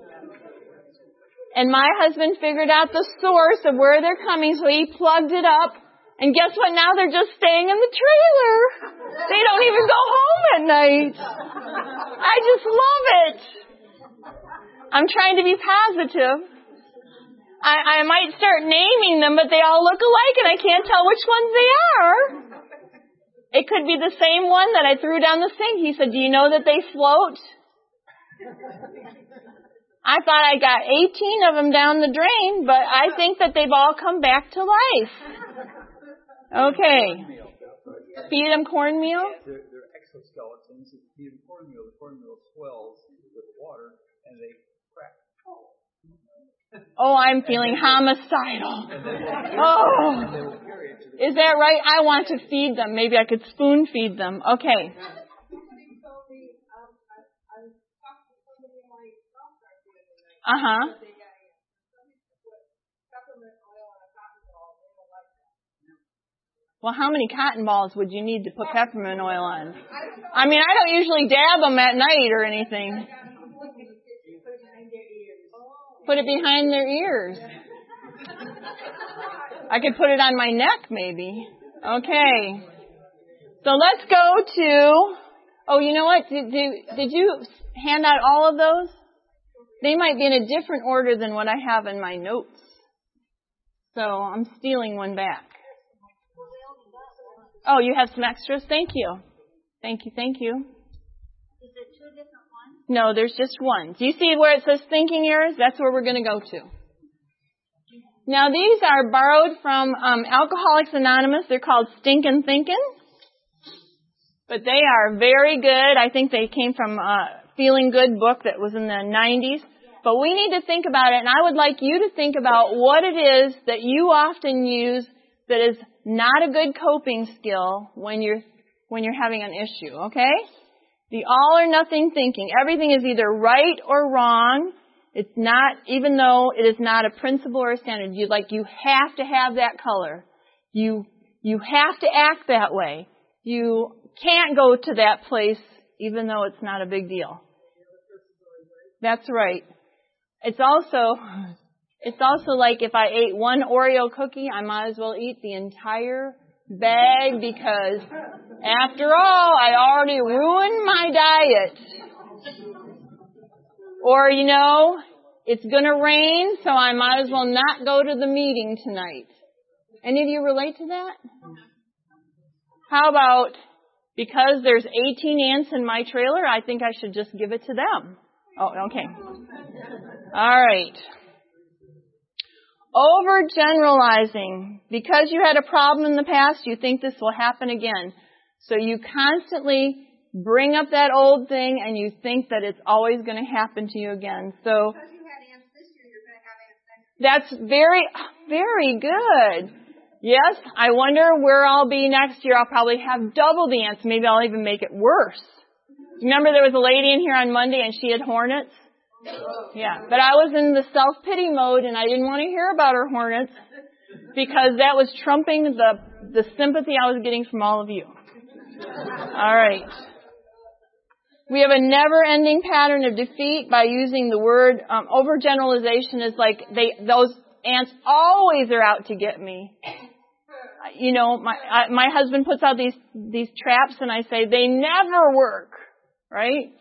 Speaker 1: And my husband figured out the source of where they're coming, so he plugged it up. And guess what? Now they're just staying in the trailer. They don't even go home at night. I just love it. I'm trying to be positive. I, I might start naming them, but they all look alike, and I can't tell which ones they are. It could be the same one that I threw down the sink. He said, do you know that they float? I thought I got eighteen of them down the drain, but I think that they've all come back to life. Okay. Feed them cornmeal?
Speaker 3: They're, they're exoskeletons. If you feed them cornmeal, the cornmeal swells with water and they crack.
Speaker 1: Oh, I'm feeling homicidal. Oh. Is that right? I want to feed them. Maybe I could spoon feed them. Okay. Uh-huh. Well, how many cotton balls would you need to put peppermint oil on? I mean, I don't usually dab them at night or anything. Put it behind their ears. I could put it on my neck, maybe. Okay. So let's go to, oh, you know what? Did, did, did you hand out all of those? They might be in a different order than what I have in my notes. So I'm stealing one back. Oh, you have some extras? Thank you. Thank you, thank you.
Speaker 2: Is there two different ones?
Speaker 1: No, there's just one. Do you see where it says thinking errors? That's where we're going to go to. Now, these are borrowed from um, Alcoholics Anonymous. They're called Stinkin' Thinkin'. But they are very good. I think they came from a Feeling Good book that was in the nineties. But we need to think about it, and I would like you to think about what it is that you often use that is not a good coping skill when you're when you're having an issue, okay? The all or nothing thinking. Everything is either right or wrong. It's not, even though it is not a principle or a standard. You like you have to have that color. You you have to act that way. You can't go to that place even though it's not a big deal. That's right. It's also, it's also like if I ate one Oreo cookie, I might as well eat the entire bag because, after all, I already ruined my diet. Or, you know, it's going to rain, so I might as well not go to the meeting tonight. Any of you relate to that? How about, because there's eighteen ants in my trailer, I think I should just give it to them. Oh, okay. All right. Overgeneralizing. Because you had a problem in the past, you think this will happen again. So you constantly bring up that old thing and you think that it's always going to happen to you again. So
Speaker 2: Because you had ants this year, you're going to have ants next year.
Speaker 1: that's very, very good. Yes, I wonder where I'll be next year. I'll probably have double the ants. Maybe I'll even make it worse. Remember there was a lady in here on Monday and she had hornets? Yeah, but I was in the self-pity mode and I didn't want to hear about her hornets because that was trumping the, the sympathy I was getting from all of you. All right. We have a never-ending pattern of defeat by using the word um, overgeneralization is like they those ants always are out to get me. You know, my I, my husband puts out these these traps and I say they never work, right?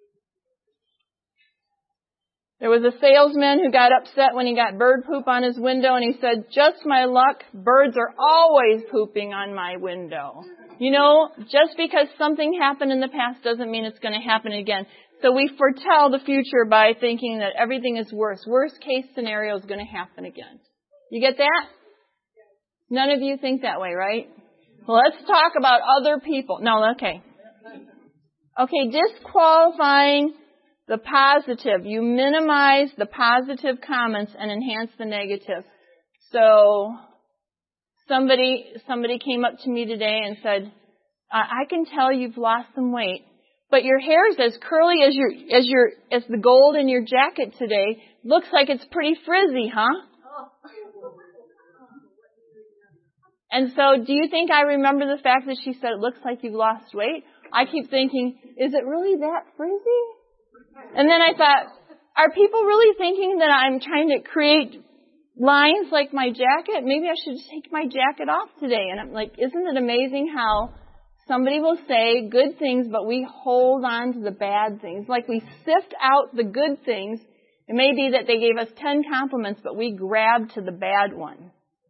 Speaker 1: There was a salesman who got upset when he got bird poop on his window and he said, just my luck, birds are always pooping on my window. You know, just because something happened in the past doesn't mean it's going to happen again. So we foretell the future by thinking that everything is worse. Worst case scenario is going to happen again. You get that? None of you think that way, right? Well, let's talk about other people. No, okay. Okay, disqualifying the positive. You minimize the positive comments and enhance the negative. So somebody somebody came up to me today and said, I, I can tell you've lost some weight, but your hair is as curly as your as your as the gold in your jacket today. Looks like it's pretty frizzy, huh? And so do you think I remember the fact that she said it looks like you've lost weight? I keep thinking, is it really that frizzy? And then I thought, are people really thinking that I'm trying to create lines like my jacket? Maybe I should just take my jacket off today. And I'm like, isn't it amazing how somebody will say good things, but we hold on to the bad things? Like we sift out the good things. It may be that they gave us ten compliments, but we grab to the bad one.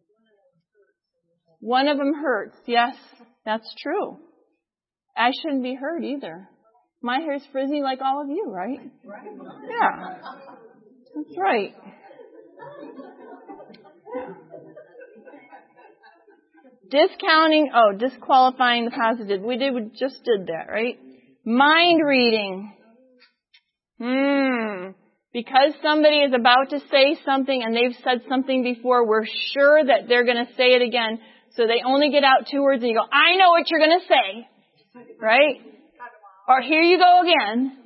Speaker 1: One of them hurts. Yes, that's true. I shouldn't be hurt either. My hair's frizzy like all of you, right? Yeah. That's right. Discounting, oh, disqualifying the positive. We did, we just did that, right? Mind reading. Hmm. Because somebody is about to say something and they've said something before, we're sure that they're going to say it again. So they only get out two words and you go, I know what you're going to say. Right? Or here you go again.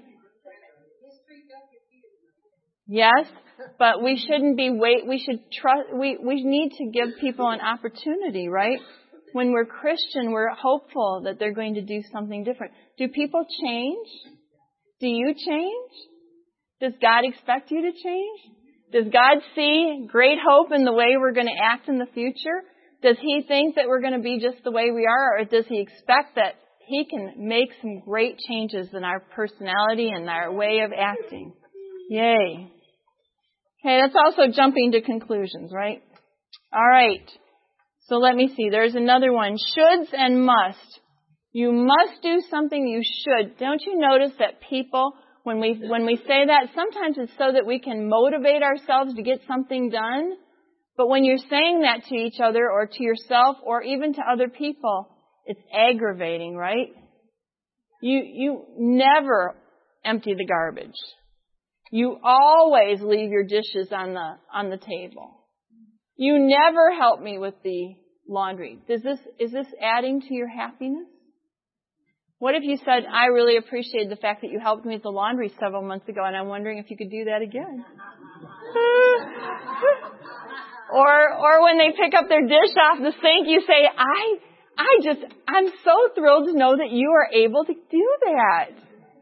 Speaker 1: Yes, but we shouldn't be wait. We should trust. We we need to give people an opportunity, right? When we're Christian, we're hopeful that they're going to do something different. Do people change? Do you change? Does God expect you to change? Does God see great hope in the way we're going to act in the future? Does He think that we're going to be just the way we are, or does He expect that He can make some great changes in our personality and our way of acting? Yay. Okay, that's also jumping to conclusions, right? All right. So let me see. There's another one. Shoulds and must. You must do something, you should. Don't you notice that people, when we when we say that, sometimes it's so that we can motivate ourselves to get something done. But when you're saying that to each other or to yourself or even to other people, it's aggravating, right? You you never empty the garbage. You always leave your dishes on the on the table. You never help me with the laundry. Does this is this adding to your happiness? What if you said, I really appreciate the fact that you helped me with the laundry several months ago, and I'm wondering if you could do that again? or or when they pick up their dish off the sink, you say, I I just, I'm so thrilled to know that you are able to do that.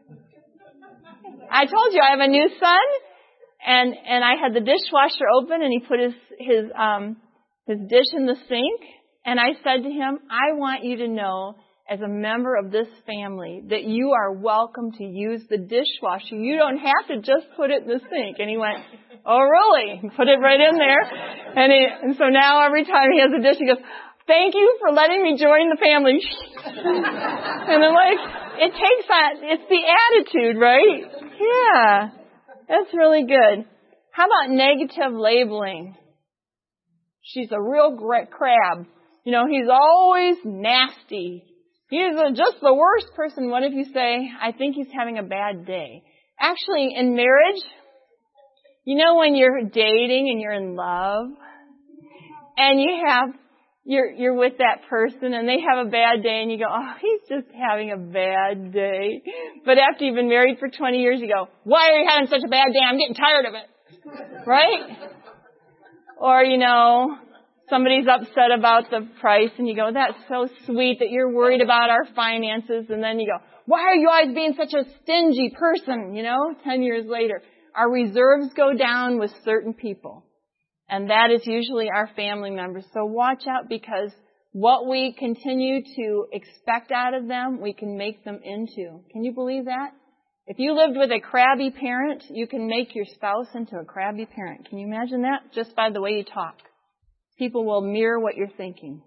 Speaker 1: I told you I have a new son, and and I had the dishwasher open, and he put his his um his dish in the sink, and I said to him, I want you to know, as a member of this family, that you are welcome to use the dishwasher. You don't have to just put it in the sink. And he went, oh, really? He put it right in there. And, he, and so now every time he has a dish, he goes, thank you for letting me join the family. And I'm like, it takes that, it's the attitude, right? Yeah, that's really good. How about negative labeling? She's a real crab. You know, he's always nasty. He's a, just the worst person. What if you say, I think he's having a bad day? Actually, in marriage, you know when you're dating and you're in love, and you have, you're, you're with that person and they have a bad day and you go, oh, he's just having a bad day. But after you've been married for twenty years, you go, why are you having such a bad day? I'm getting tired of it. Right? Or, you know, somebody's upset about the price and you go, that's so sweet that you're worried about our finances. And then you go, why are you always being such a stingy person? You know, ten years later, our reserves go down with certain people. And that is usually our family members. So watch out, because what we continue to expect out of them, we can make them into. Can you believe that? If you lived with a crabby parent, you can make your spouse into a crabby parent. Can you imagine that? Just by the way you talk. People will mirror what you're thinking.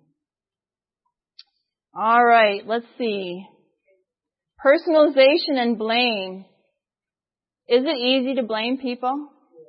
Speaker 1: All right, let's see. Personalization and blame. Is it easy to blame people?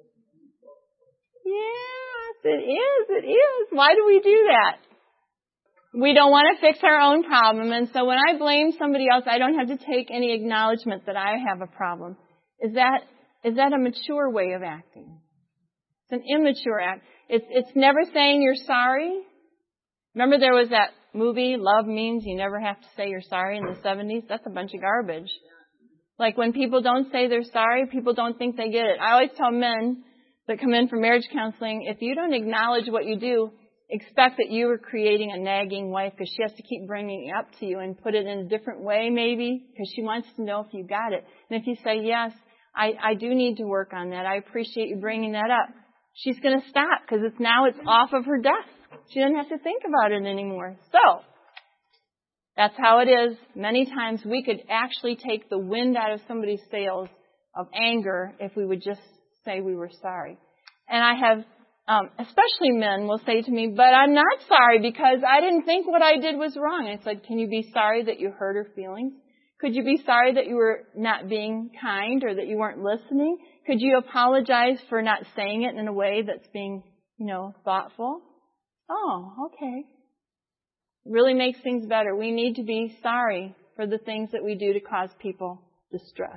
Speaker 1: Yes, it is. It is. Why do we do that? We don't want to fix our own problem, and so when I blame somebody else, I don't have to take any acknowledgement that I have a problem. Is that is that a mature way of acting? It's an immature act. It's it's never saying you're sorry. Remember there was that movie, Love Means You Never Have to Say You're Sorry, in the seventies? That's a bunch of garbage. Like when people don't say they're sorry, people don't think they get it. I always tell men that come in for marriage counseling, if you don't acknowledge what you do, expect that you are creating a nagging wife, because she has to keep bringing it up to you and put it in a different way maybe, because she wants to know if you got it. And if you say, yes, I, I do need to work on that, I appreciate you bringing that up, she's going to stop, because it's now it's off of her desk. She doesn't have to think about it anymore. So, that's how it is. Many times we could actually take the wind out of somebody's sails of anger if we would just say we were sorry. And I have, um, especially men will say to me, but I'm not sorry because I didn't think what I did was wrong. I said, can you be sorry that you hurt her feelings? Could you be sorry that you were not being kind or that you weren't listening? Could you apologize for not saying it in a way that's being, you know, thoughtful? Oh, okay. It really makes things better. We need to be sorry for the things that we do to cause people distress.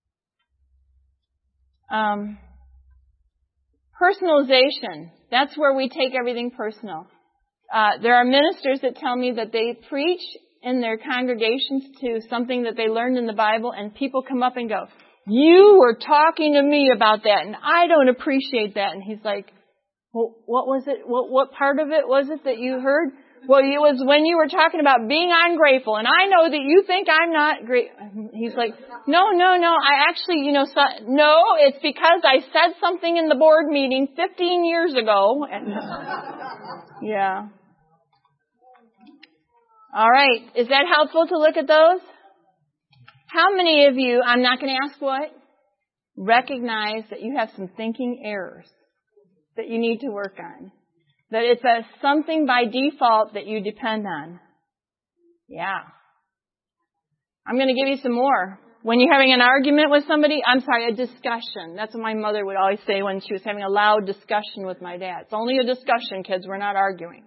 Speaker 1: Um, personalization. That's where we take everything personal. Uh, there are ministers that tell me that they preach in their congregations to something that they learned in the Bible, and people come up and go, you were talking to me about that, and I don't appreciate that. And he's like, well, what was it? What, what part of it was it that you heard? Well, it was when you were talking about being ungrateful, and I know that you think I'm not great. He's like, no, no, no, I actually, you know, so, no, it's because I said something in the board meeting fifteen years ago. And, yeah. All right. Is that helpful to look at those? How many of you, I'm not going to ask what, recognize that you have some thinking errors that you need to work on? That it's a something by default that you depend on. Yeah. I'm going to give you some more. When you're having an argument with somebody, I'm sorry, a discussion. That's what my mother would always say when she was having a loud discussion with my dad. It's only a discussion, kids. We're not arguing.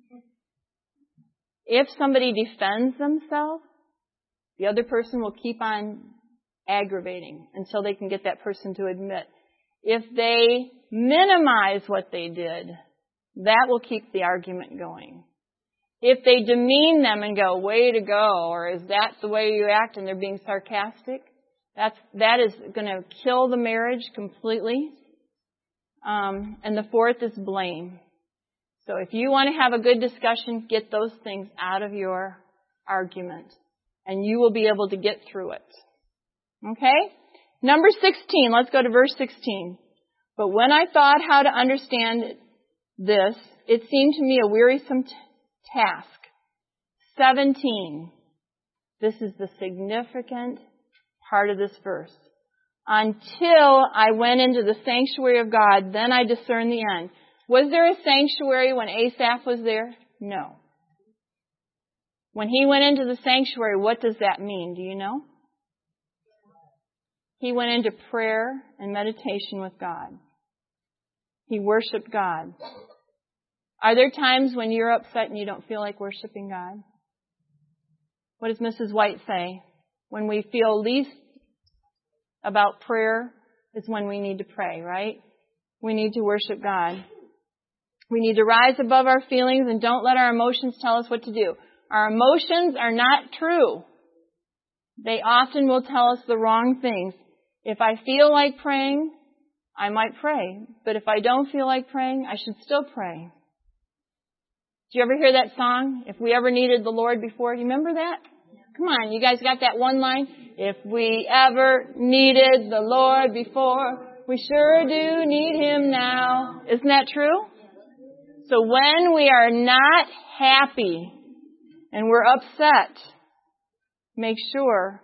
Speaker 1: If somebody defends themselves, the other person will keep on aggravating until they can get that person to admit. If they minimize what they did, that will keep the argument going. If they demean them and go, way to go, or is that the way you act, and they're being sarcastic, that's, that is going to kill the marriage completely. Um, and the fourth is blame. So if you want to have a good discussion, get those things out of your argument, and you will be able to get through it. Okay? Number sixteen, let's go to verse sixteen. But when I thought how to understand this, it seemed to me a wearisome t- task. seventeen. This is the significant part of this verse. Until I went into the sanctuary of God, then I discerned the end. Was there a sanctuary when Asaph was there? No. When he went into the sanctuary, what does that mean? Do you know? He went into prayer and meditation with God. He worshiped God. Are there times when you're upset and you don't feel like worshiping God? What does Missus White say? When we feel least about prayer is when we need to pray, right? We need to worship God. We need to rise above our feelings and don't let our emotions tell us what to do. Our emotions are not true. They often will tell us the wrong things. If I feel like praying, I might pray. But if I don't feel like praying, I should still pray. Do you ever hear that song? If we ever needed the Lord before, you remember that? Come on, you guys got that one line? If we ever needed the Lord before, we sure do need Him now. Isn't that true? So when we are not happy and we're upset, make sure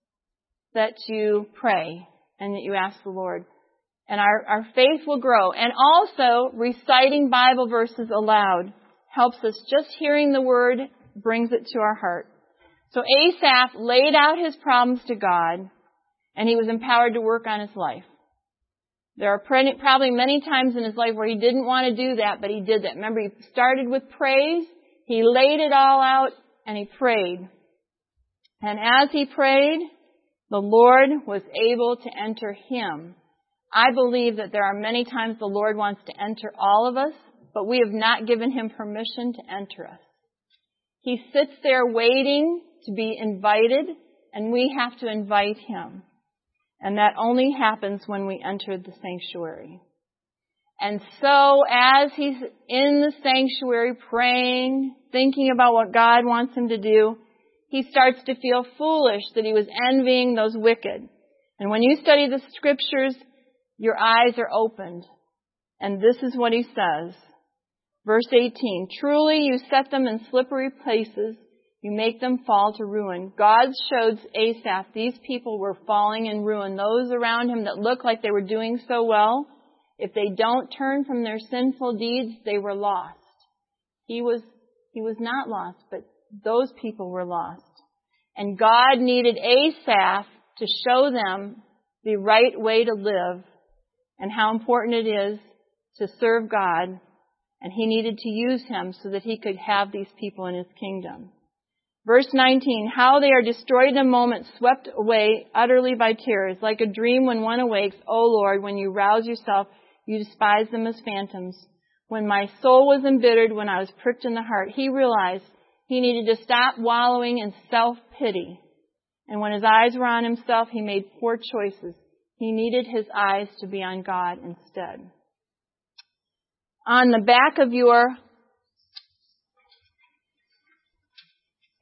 Speaker 1: that you pray and that you ask the Lord. And our, our faith will grow. And also, reciting Bible verses aloud helps us. Just hearing the word brings it to our heart. So Asaph laid out his problems to God, and he was empowered to work on his life. There are probably many times in his life where he didn't want to do that, but he did that. Remember, he started with praise, he laid it all out, and he prayed. And as he prayed, the Lord was able to enter him. I believe that there are many times the Lord wants to enter all of us, but we have not given Him permission to enter us. He sits there waiting to be invited, and we have to invite Him. And that only happens when we enter the sanctuary. And so as he's in the sanctuary praying, thinking about what God wants him to do, he starts to feel foolish that he was envying those wicked. And when you study the scriptures, your eyes are opened. And this is what he says. Verse eighteen, truly you set them in slippery places. You make them fall to ruin. God showed Asaph these people were falling in ruin. Those around him that looked like they were doing so well, if they don't turn from their sinful deeds, they were lost. He was, he was not lost, but those people were lost. And God needed Asaph to show them the right way to live and how important it is to serve God. And he needed to use him so that he could have these people in his kingdom. Verse nineteen, how they are destroyed in a moment, swept away utterly by terrors, like a dream when one awakes. O Lord, when you rouse yourself, you despise them as phantoms. When my soul was embittered, when I was pricked in the heart, he realized he needed to stop wallowing in self-pity. And when his eyes were on himself, he made poor choices. He needed his eyes to be on God instead. On the back of your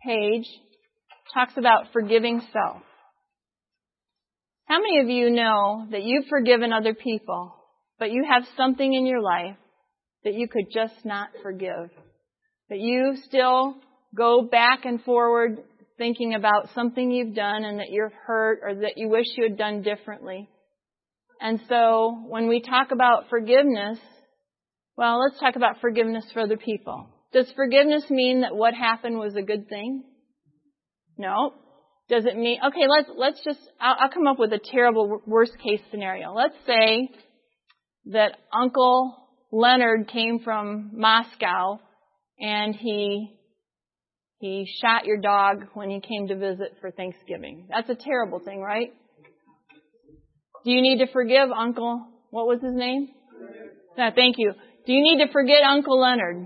Speaker 1: page talks about forgiving self. How many of you know that you've forgiven other people, but you have something in your life that you could just not forgive? That you still go back and forward thinking about something you've done and that you're hurt or that you wish you had done differently. And so when we talk about forgiveness, well, let's talk about forgiveness for other people. Does forgiveness mean that what happened was a good thing? No. Does it mean, okay, let's, let's just, I'll, I'll come up with a terrible worst case scenario. Let's say that Uncle Leonard came from Moscow and he, he shot your dog when he came to visit for Thanksgiving. That's a terrible thing, right? Do you need to forgive Uncle, what was his name? No, thank you. Do you need to forget Uncle Leonard?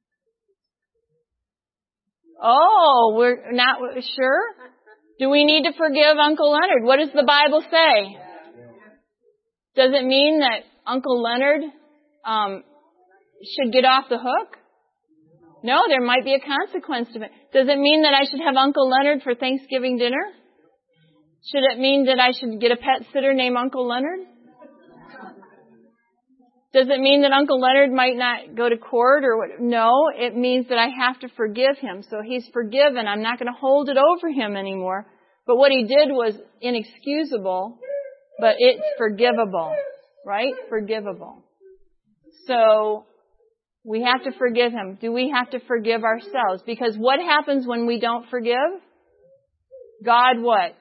Speaker 1: Oh, we're not sure? Do we need to forgive Uncle Leonard? What does the Bible say? Does it mean that Uncle Leonard um, should get off the hook? No, there might be a consequence to it. Does it mean that I should have Uncle Leonard for Thanksgiving dinner? Should it mean that I should get a pet sitter named Uncle Leonard? Does it mean that Uncle Leonard might not go to court or what? No, it means that I have to forgive him. So he's forgiven. I'm not going to hold it over him anymore. But what he did was inexcusable, but it's forgivable, right? Forgivable. So we have to forgive him. Do we have to forgive ourselves? Because what happens when we don't forgive? God what?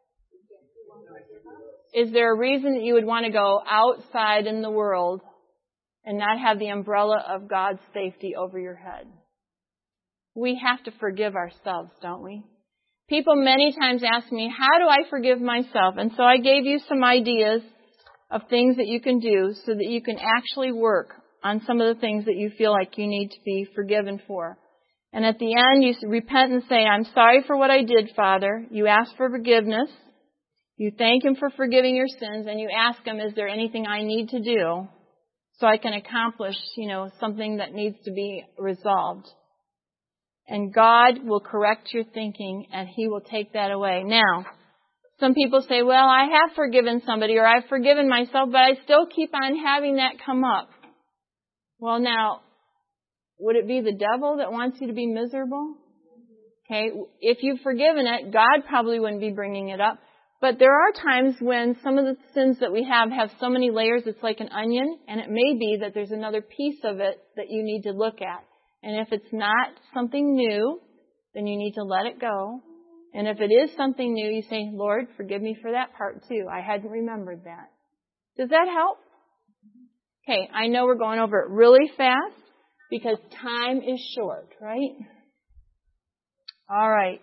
Speaker 1: Is there a reason that you would want to go outside in the world and not have the umbrella of God's safety over your head? We have to forgive ourselves, don't we? People many times ask me, how do I forgive myself? And so I gave you some ideas of things that you can do so that you can actually work on some of the things that you feel like you need to be forgiven for. And at the end, you repent and say, I'm sorry for what I did, Father. You ask for forgiveness. You thank Him for forgiving your sins, and you ask Him, is there anything I need to do so I can accomplish, you know, something that needs to be resolved? And God will correct your thinking, and He will take that away. Now, some people say, well, I have forgiven somebody, or I've forgiven myself, but I still keep on having that come up. Well, now, would it be the devil that wants you to be miserable? Okay, if you've forgiven it, God probably wouldn't be bringing it up. But there are times when some of the sins that we have have so many layers, it's like an onion, and it may be that there's another piece of it that you need to look at. And if it's not something new, then you need to let it go. And if it is something new, you say, Lord, forgive me for that part too. I hadn't remembered that. Does that help? Okay, I know we're going over it really fast because time is short, right? All right.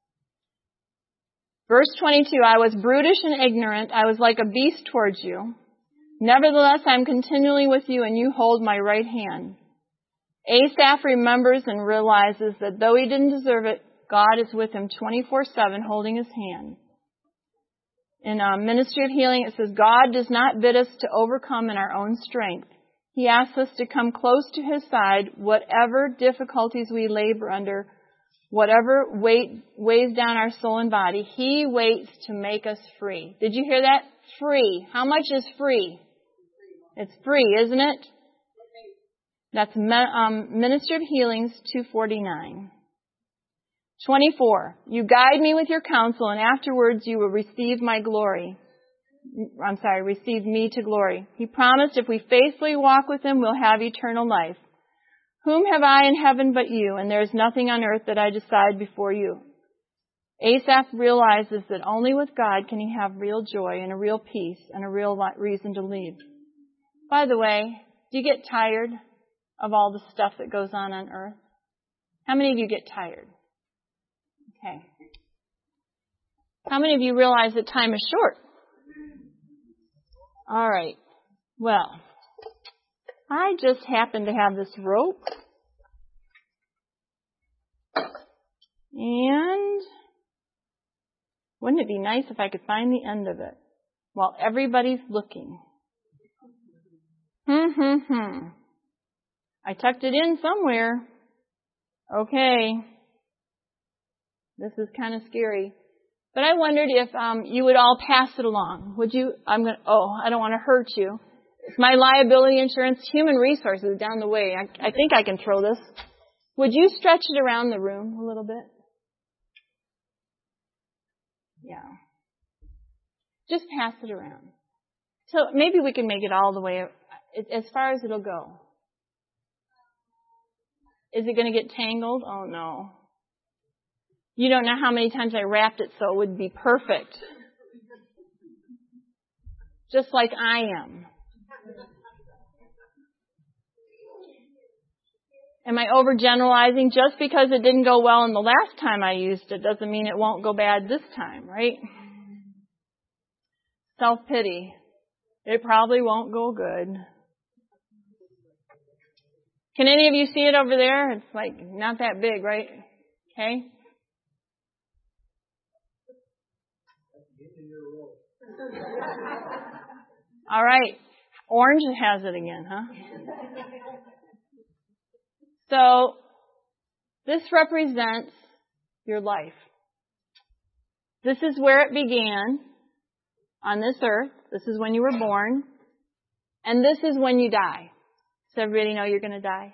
Speaker 1: Verse twenty-two, I was brutish and ignorant. I was like a beast towards you. Nevertheless, I am continually with you, and you hold my right hand. Asaph remembers and realizes that though he didn't deserve it, God is with him twenty-four seven, holding his hand. In uh, Ministry of Healing, it says, God does not bid us to overcome in our own strength. He asks us to come close to His side, whatever difficulties we labor under, whatever weight weighs down our soul and body. He waits to make us free. Did you hear that? Free. How much is free? It's free, isn't it? That's um, Ministry of Healings two forty-nine. twenty-four. You guide me with your counsel, and afterwards you will receive my glory. I'm sorry, receive me to glory. He promised if we faithfully walk with Him, we'll have eternal life. Whom have I in heaven but you, and there is nothing on earth that I decide before you. Asaph realizes that only with God can he have real joy and a real peace and a real reason to live. By the way, do you get tired of all the stuff that goes on on earth? How many of you get tired? Okay. How many of you realize that time is short? All right. Well, I just happen to have this rope. And wouldn't it be nice if I could find the end of it while everybody's looking? Hmm, hmm, hmm. I tucked it in somewhere. Okay. This is kind of scary. But I wondered if um, you would all pass it along. Would you? I'm going to, oh, I don't want to hurt you. It's my liability insurance, human resources down the way. I, I think I can throw this. Would you stretch it around the room a little bit? Yeah. Just pass it around. So maybe we can make it all the way as far as it'll go. Is it going to get tangled? Oh, no. You don't know how many times I wrapped it so it would be perfect. Just like I am. Am I overgeneralizing? Just because it didn't go well in the last time I used it doesn't mean it won't go bad this time, right? Self-pity. It probably won't go good. Can any of you see it over there? It's like not that big, right? Okay. All right. Orange has it again, huh? So, this represents your life. This is where it began on this earth. This is when you were born. And this is when you die. Does everybody know you're going to die?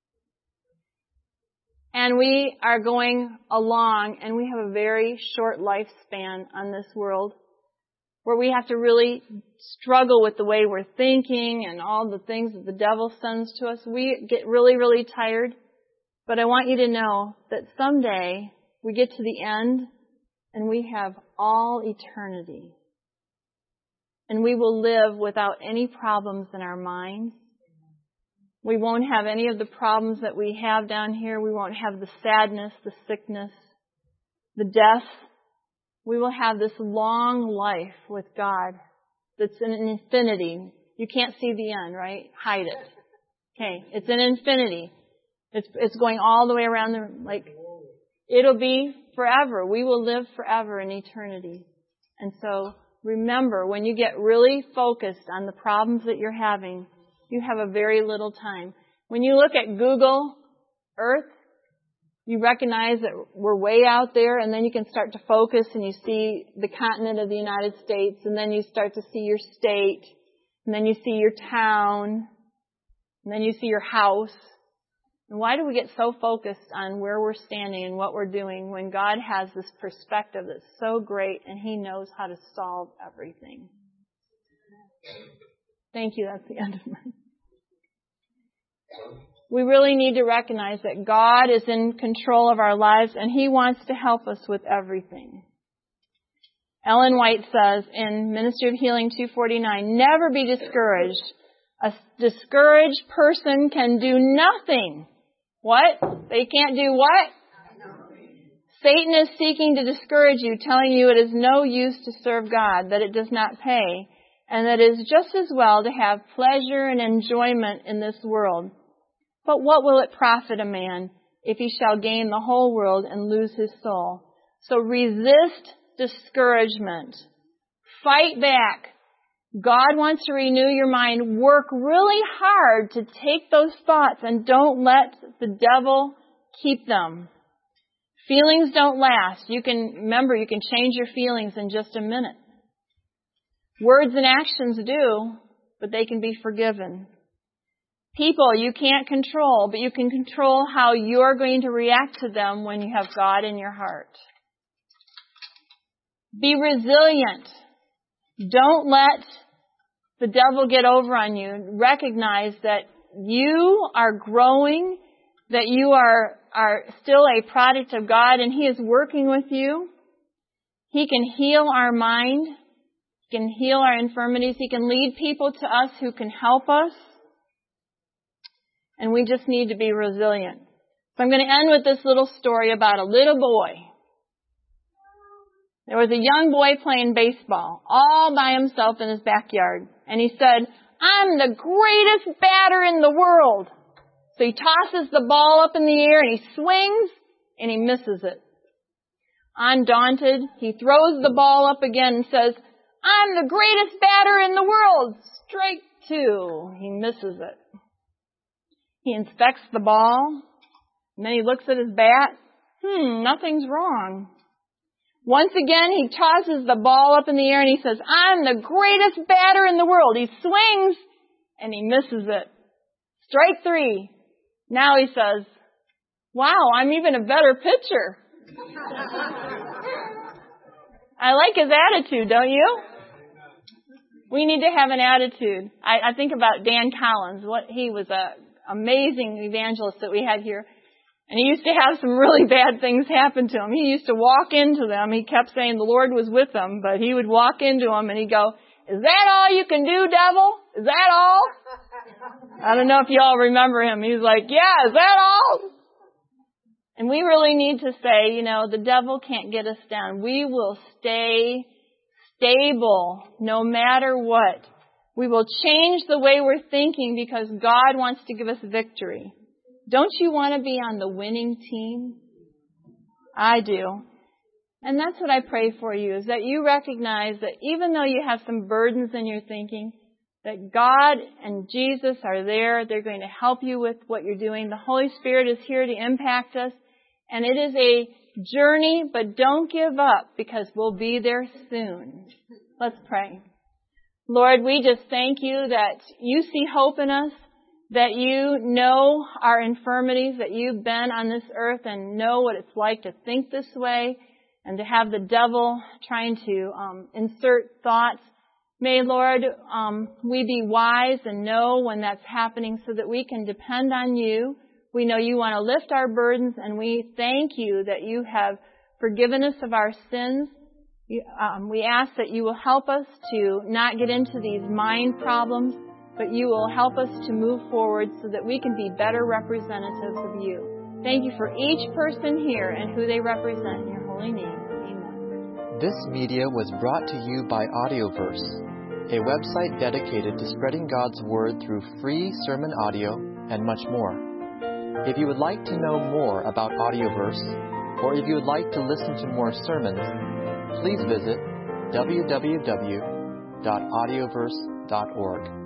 Speaker 1: And we are going along, and we have a very short lifespan on this world, where we have to really struggle with the way we're thinking and all the things that the devil sends to us. We get really, really tired. But I want you to know that someday we get to the end and we have all eternity. And we will live without any problems in our minds. We won't have any of the problems that we have down here. We won't have the sadness, the sickness, the death. We will have this long life with God that's an infinity. You can't see the end, right? Hide it. Okay, it's an infinity. It's it's going all the way around the, like, it'll be forever. We will live forever in eternity. And so remember, when you get really focused on the problems that you're having, you have a very little time. When you look at Google Earth, you recognize that we're way out there, and then you can start to focus and you see the continent of the United States, and then you start to see your state, and then you see your town, and then you see your house. And why do we get so focused on where we're standing and what we're doing when God has this perspective that's so great and He knows how to solve everything? Thank you. That's the end of mine. We really need to recognize that God is in control of our lives and He wants to help us with everything. Ellen White says in Ministry of Healing two forty-nine, never be discouraged. A discouraged person can do nothing. What? They can't do what? Satan is seeking to discourage you, telling you it is no use to serve God, that it does not pay, and that it is just as well to have pleasure and enjoyment in this world. But what will it profit a man if he shall gain the whole world and lose his soul? So resist discouragement. Fight back. God wants to renew your mind. Work really hard to take those thoughts and don't let the devil keep them. Feelings don't last. You can, remember, you can change your feelings in just a minute. Words and actions do, but they can be forgiven. People you can't control, but you can control how you're going to react to them when you have God in your heart. Be resilient. Don't let the devil get over on you. Recognize that you are growing, that you are, are still a product of God, and He is working with you. He can heal our mind. He can heal our infirmities. He can lead people to us who can help us. And we just need to be resilient. So I'm going to end with this little story about a little boy. There was a young boy playing baseball all by himself in his backyard. And he said, I'm the greatest batter in the world. So he tosses the ball up in the air and he swings and he misses it. Undaunted, he throws the ball up again and says, I'm the greatest batter in the world. Strike two. He misses it. He inspects the ball, and then he looks at his bat. Hmm, nothing's wrong. Once again, he tosses the ball up in the air and he says, I'm the greatest batter in the world. He swings and he misses it. Strike three. Now he says, wow, I'm even a better pitcher. I like his attitude, don't you? We need to have an attitude. I, I think about Dan Collins. What he was a amazing evangelist that we had here. And he used to have some really bad things happen to him. He used to walk into them. He kept saying the Lord was with him, but he would walk into them and he'd go, is that all you can do, devil? Is that all? I don't know if you all remember him. He was like, yeah, is that all? And we really need to say, you know, the devil can't get us down. We will stay stable no matter what. We will change the way we're thinking because God wants to give us victory. Don't you want to be on the winning team? I do. And that's what I pray for you, is that you recognize that even though you have some burdens in your thinking, that God and Jesus are there. They're going to help you with what you're doing. The Holy Spirit is here to impact us. And it is a journey, but don't give up because we'll be there soon. Let's pray. Lord, we just thank you that you see hope in us, that you know our infirmities, that you've been on this earth and know what it's like to think this way and to have the devil trying to um, insert thoughts. May, Lord, um, we be wise and know when that's happening so that we can depend on you. We know you want to lift our burdens, and we thank you that you have forgiven us of our sins. Um, we ask that you will help us to not get into these mind problems, but you will help us to move forward so that we can be better representatives of you. Thank you for each person here and who they represent in your holy name. Amen.
Speaker 4: This media was brought to you by Audioverse, a website dedicated to spreading God's Word through free sermon audio and much more. If you would like to know more about Audioverse, or if you would like to listen to more sermons, please visit w w w dot audioverse dot org.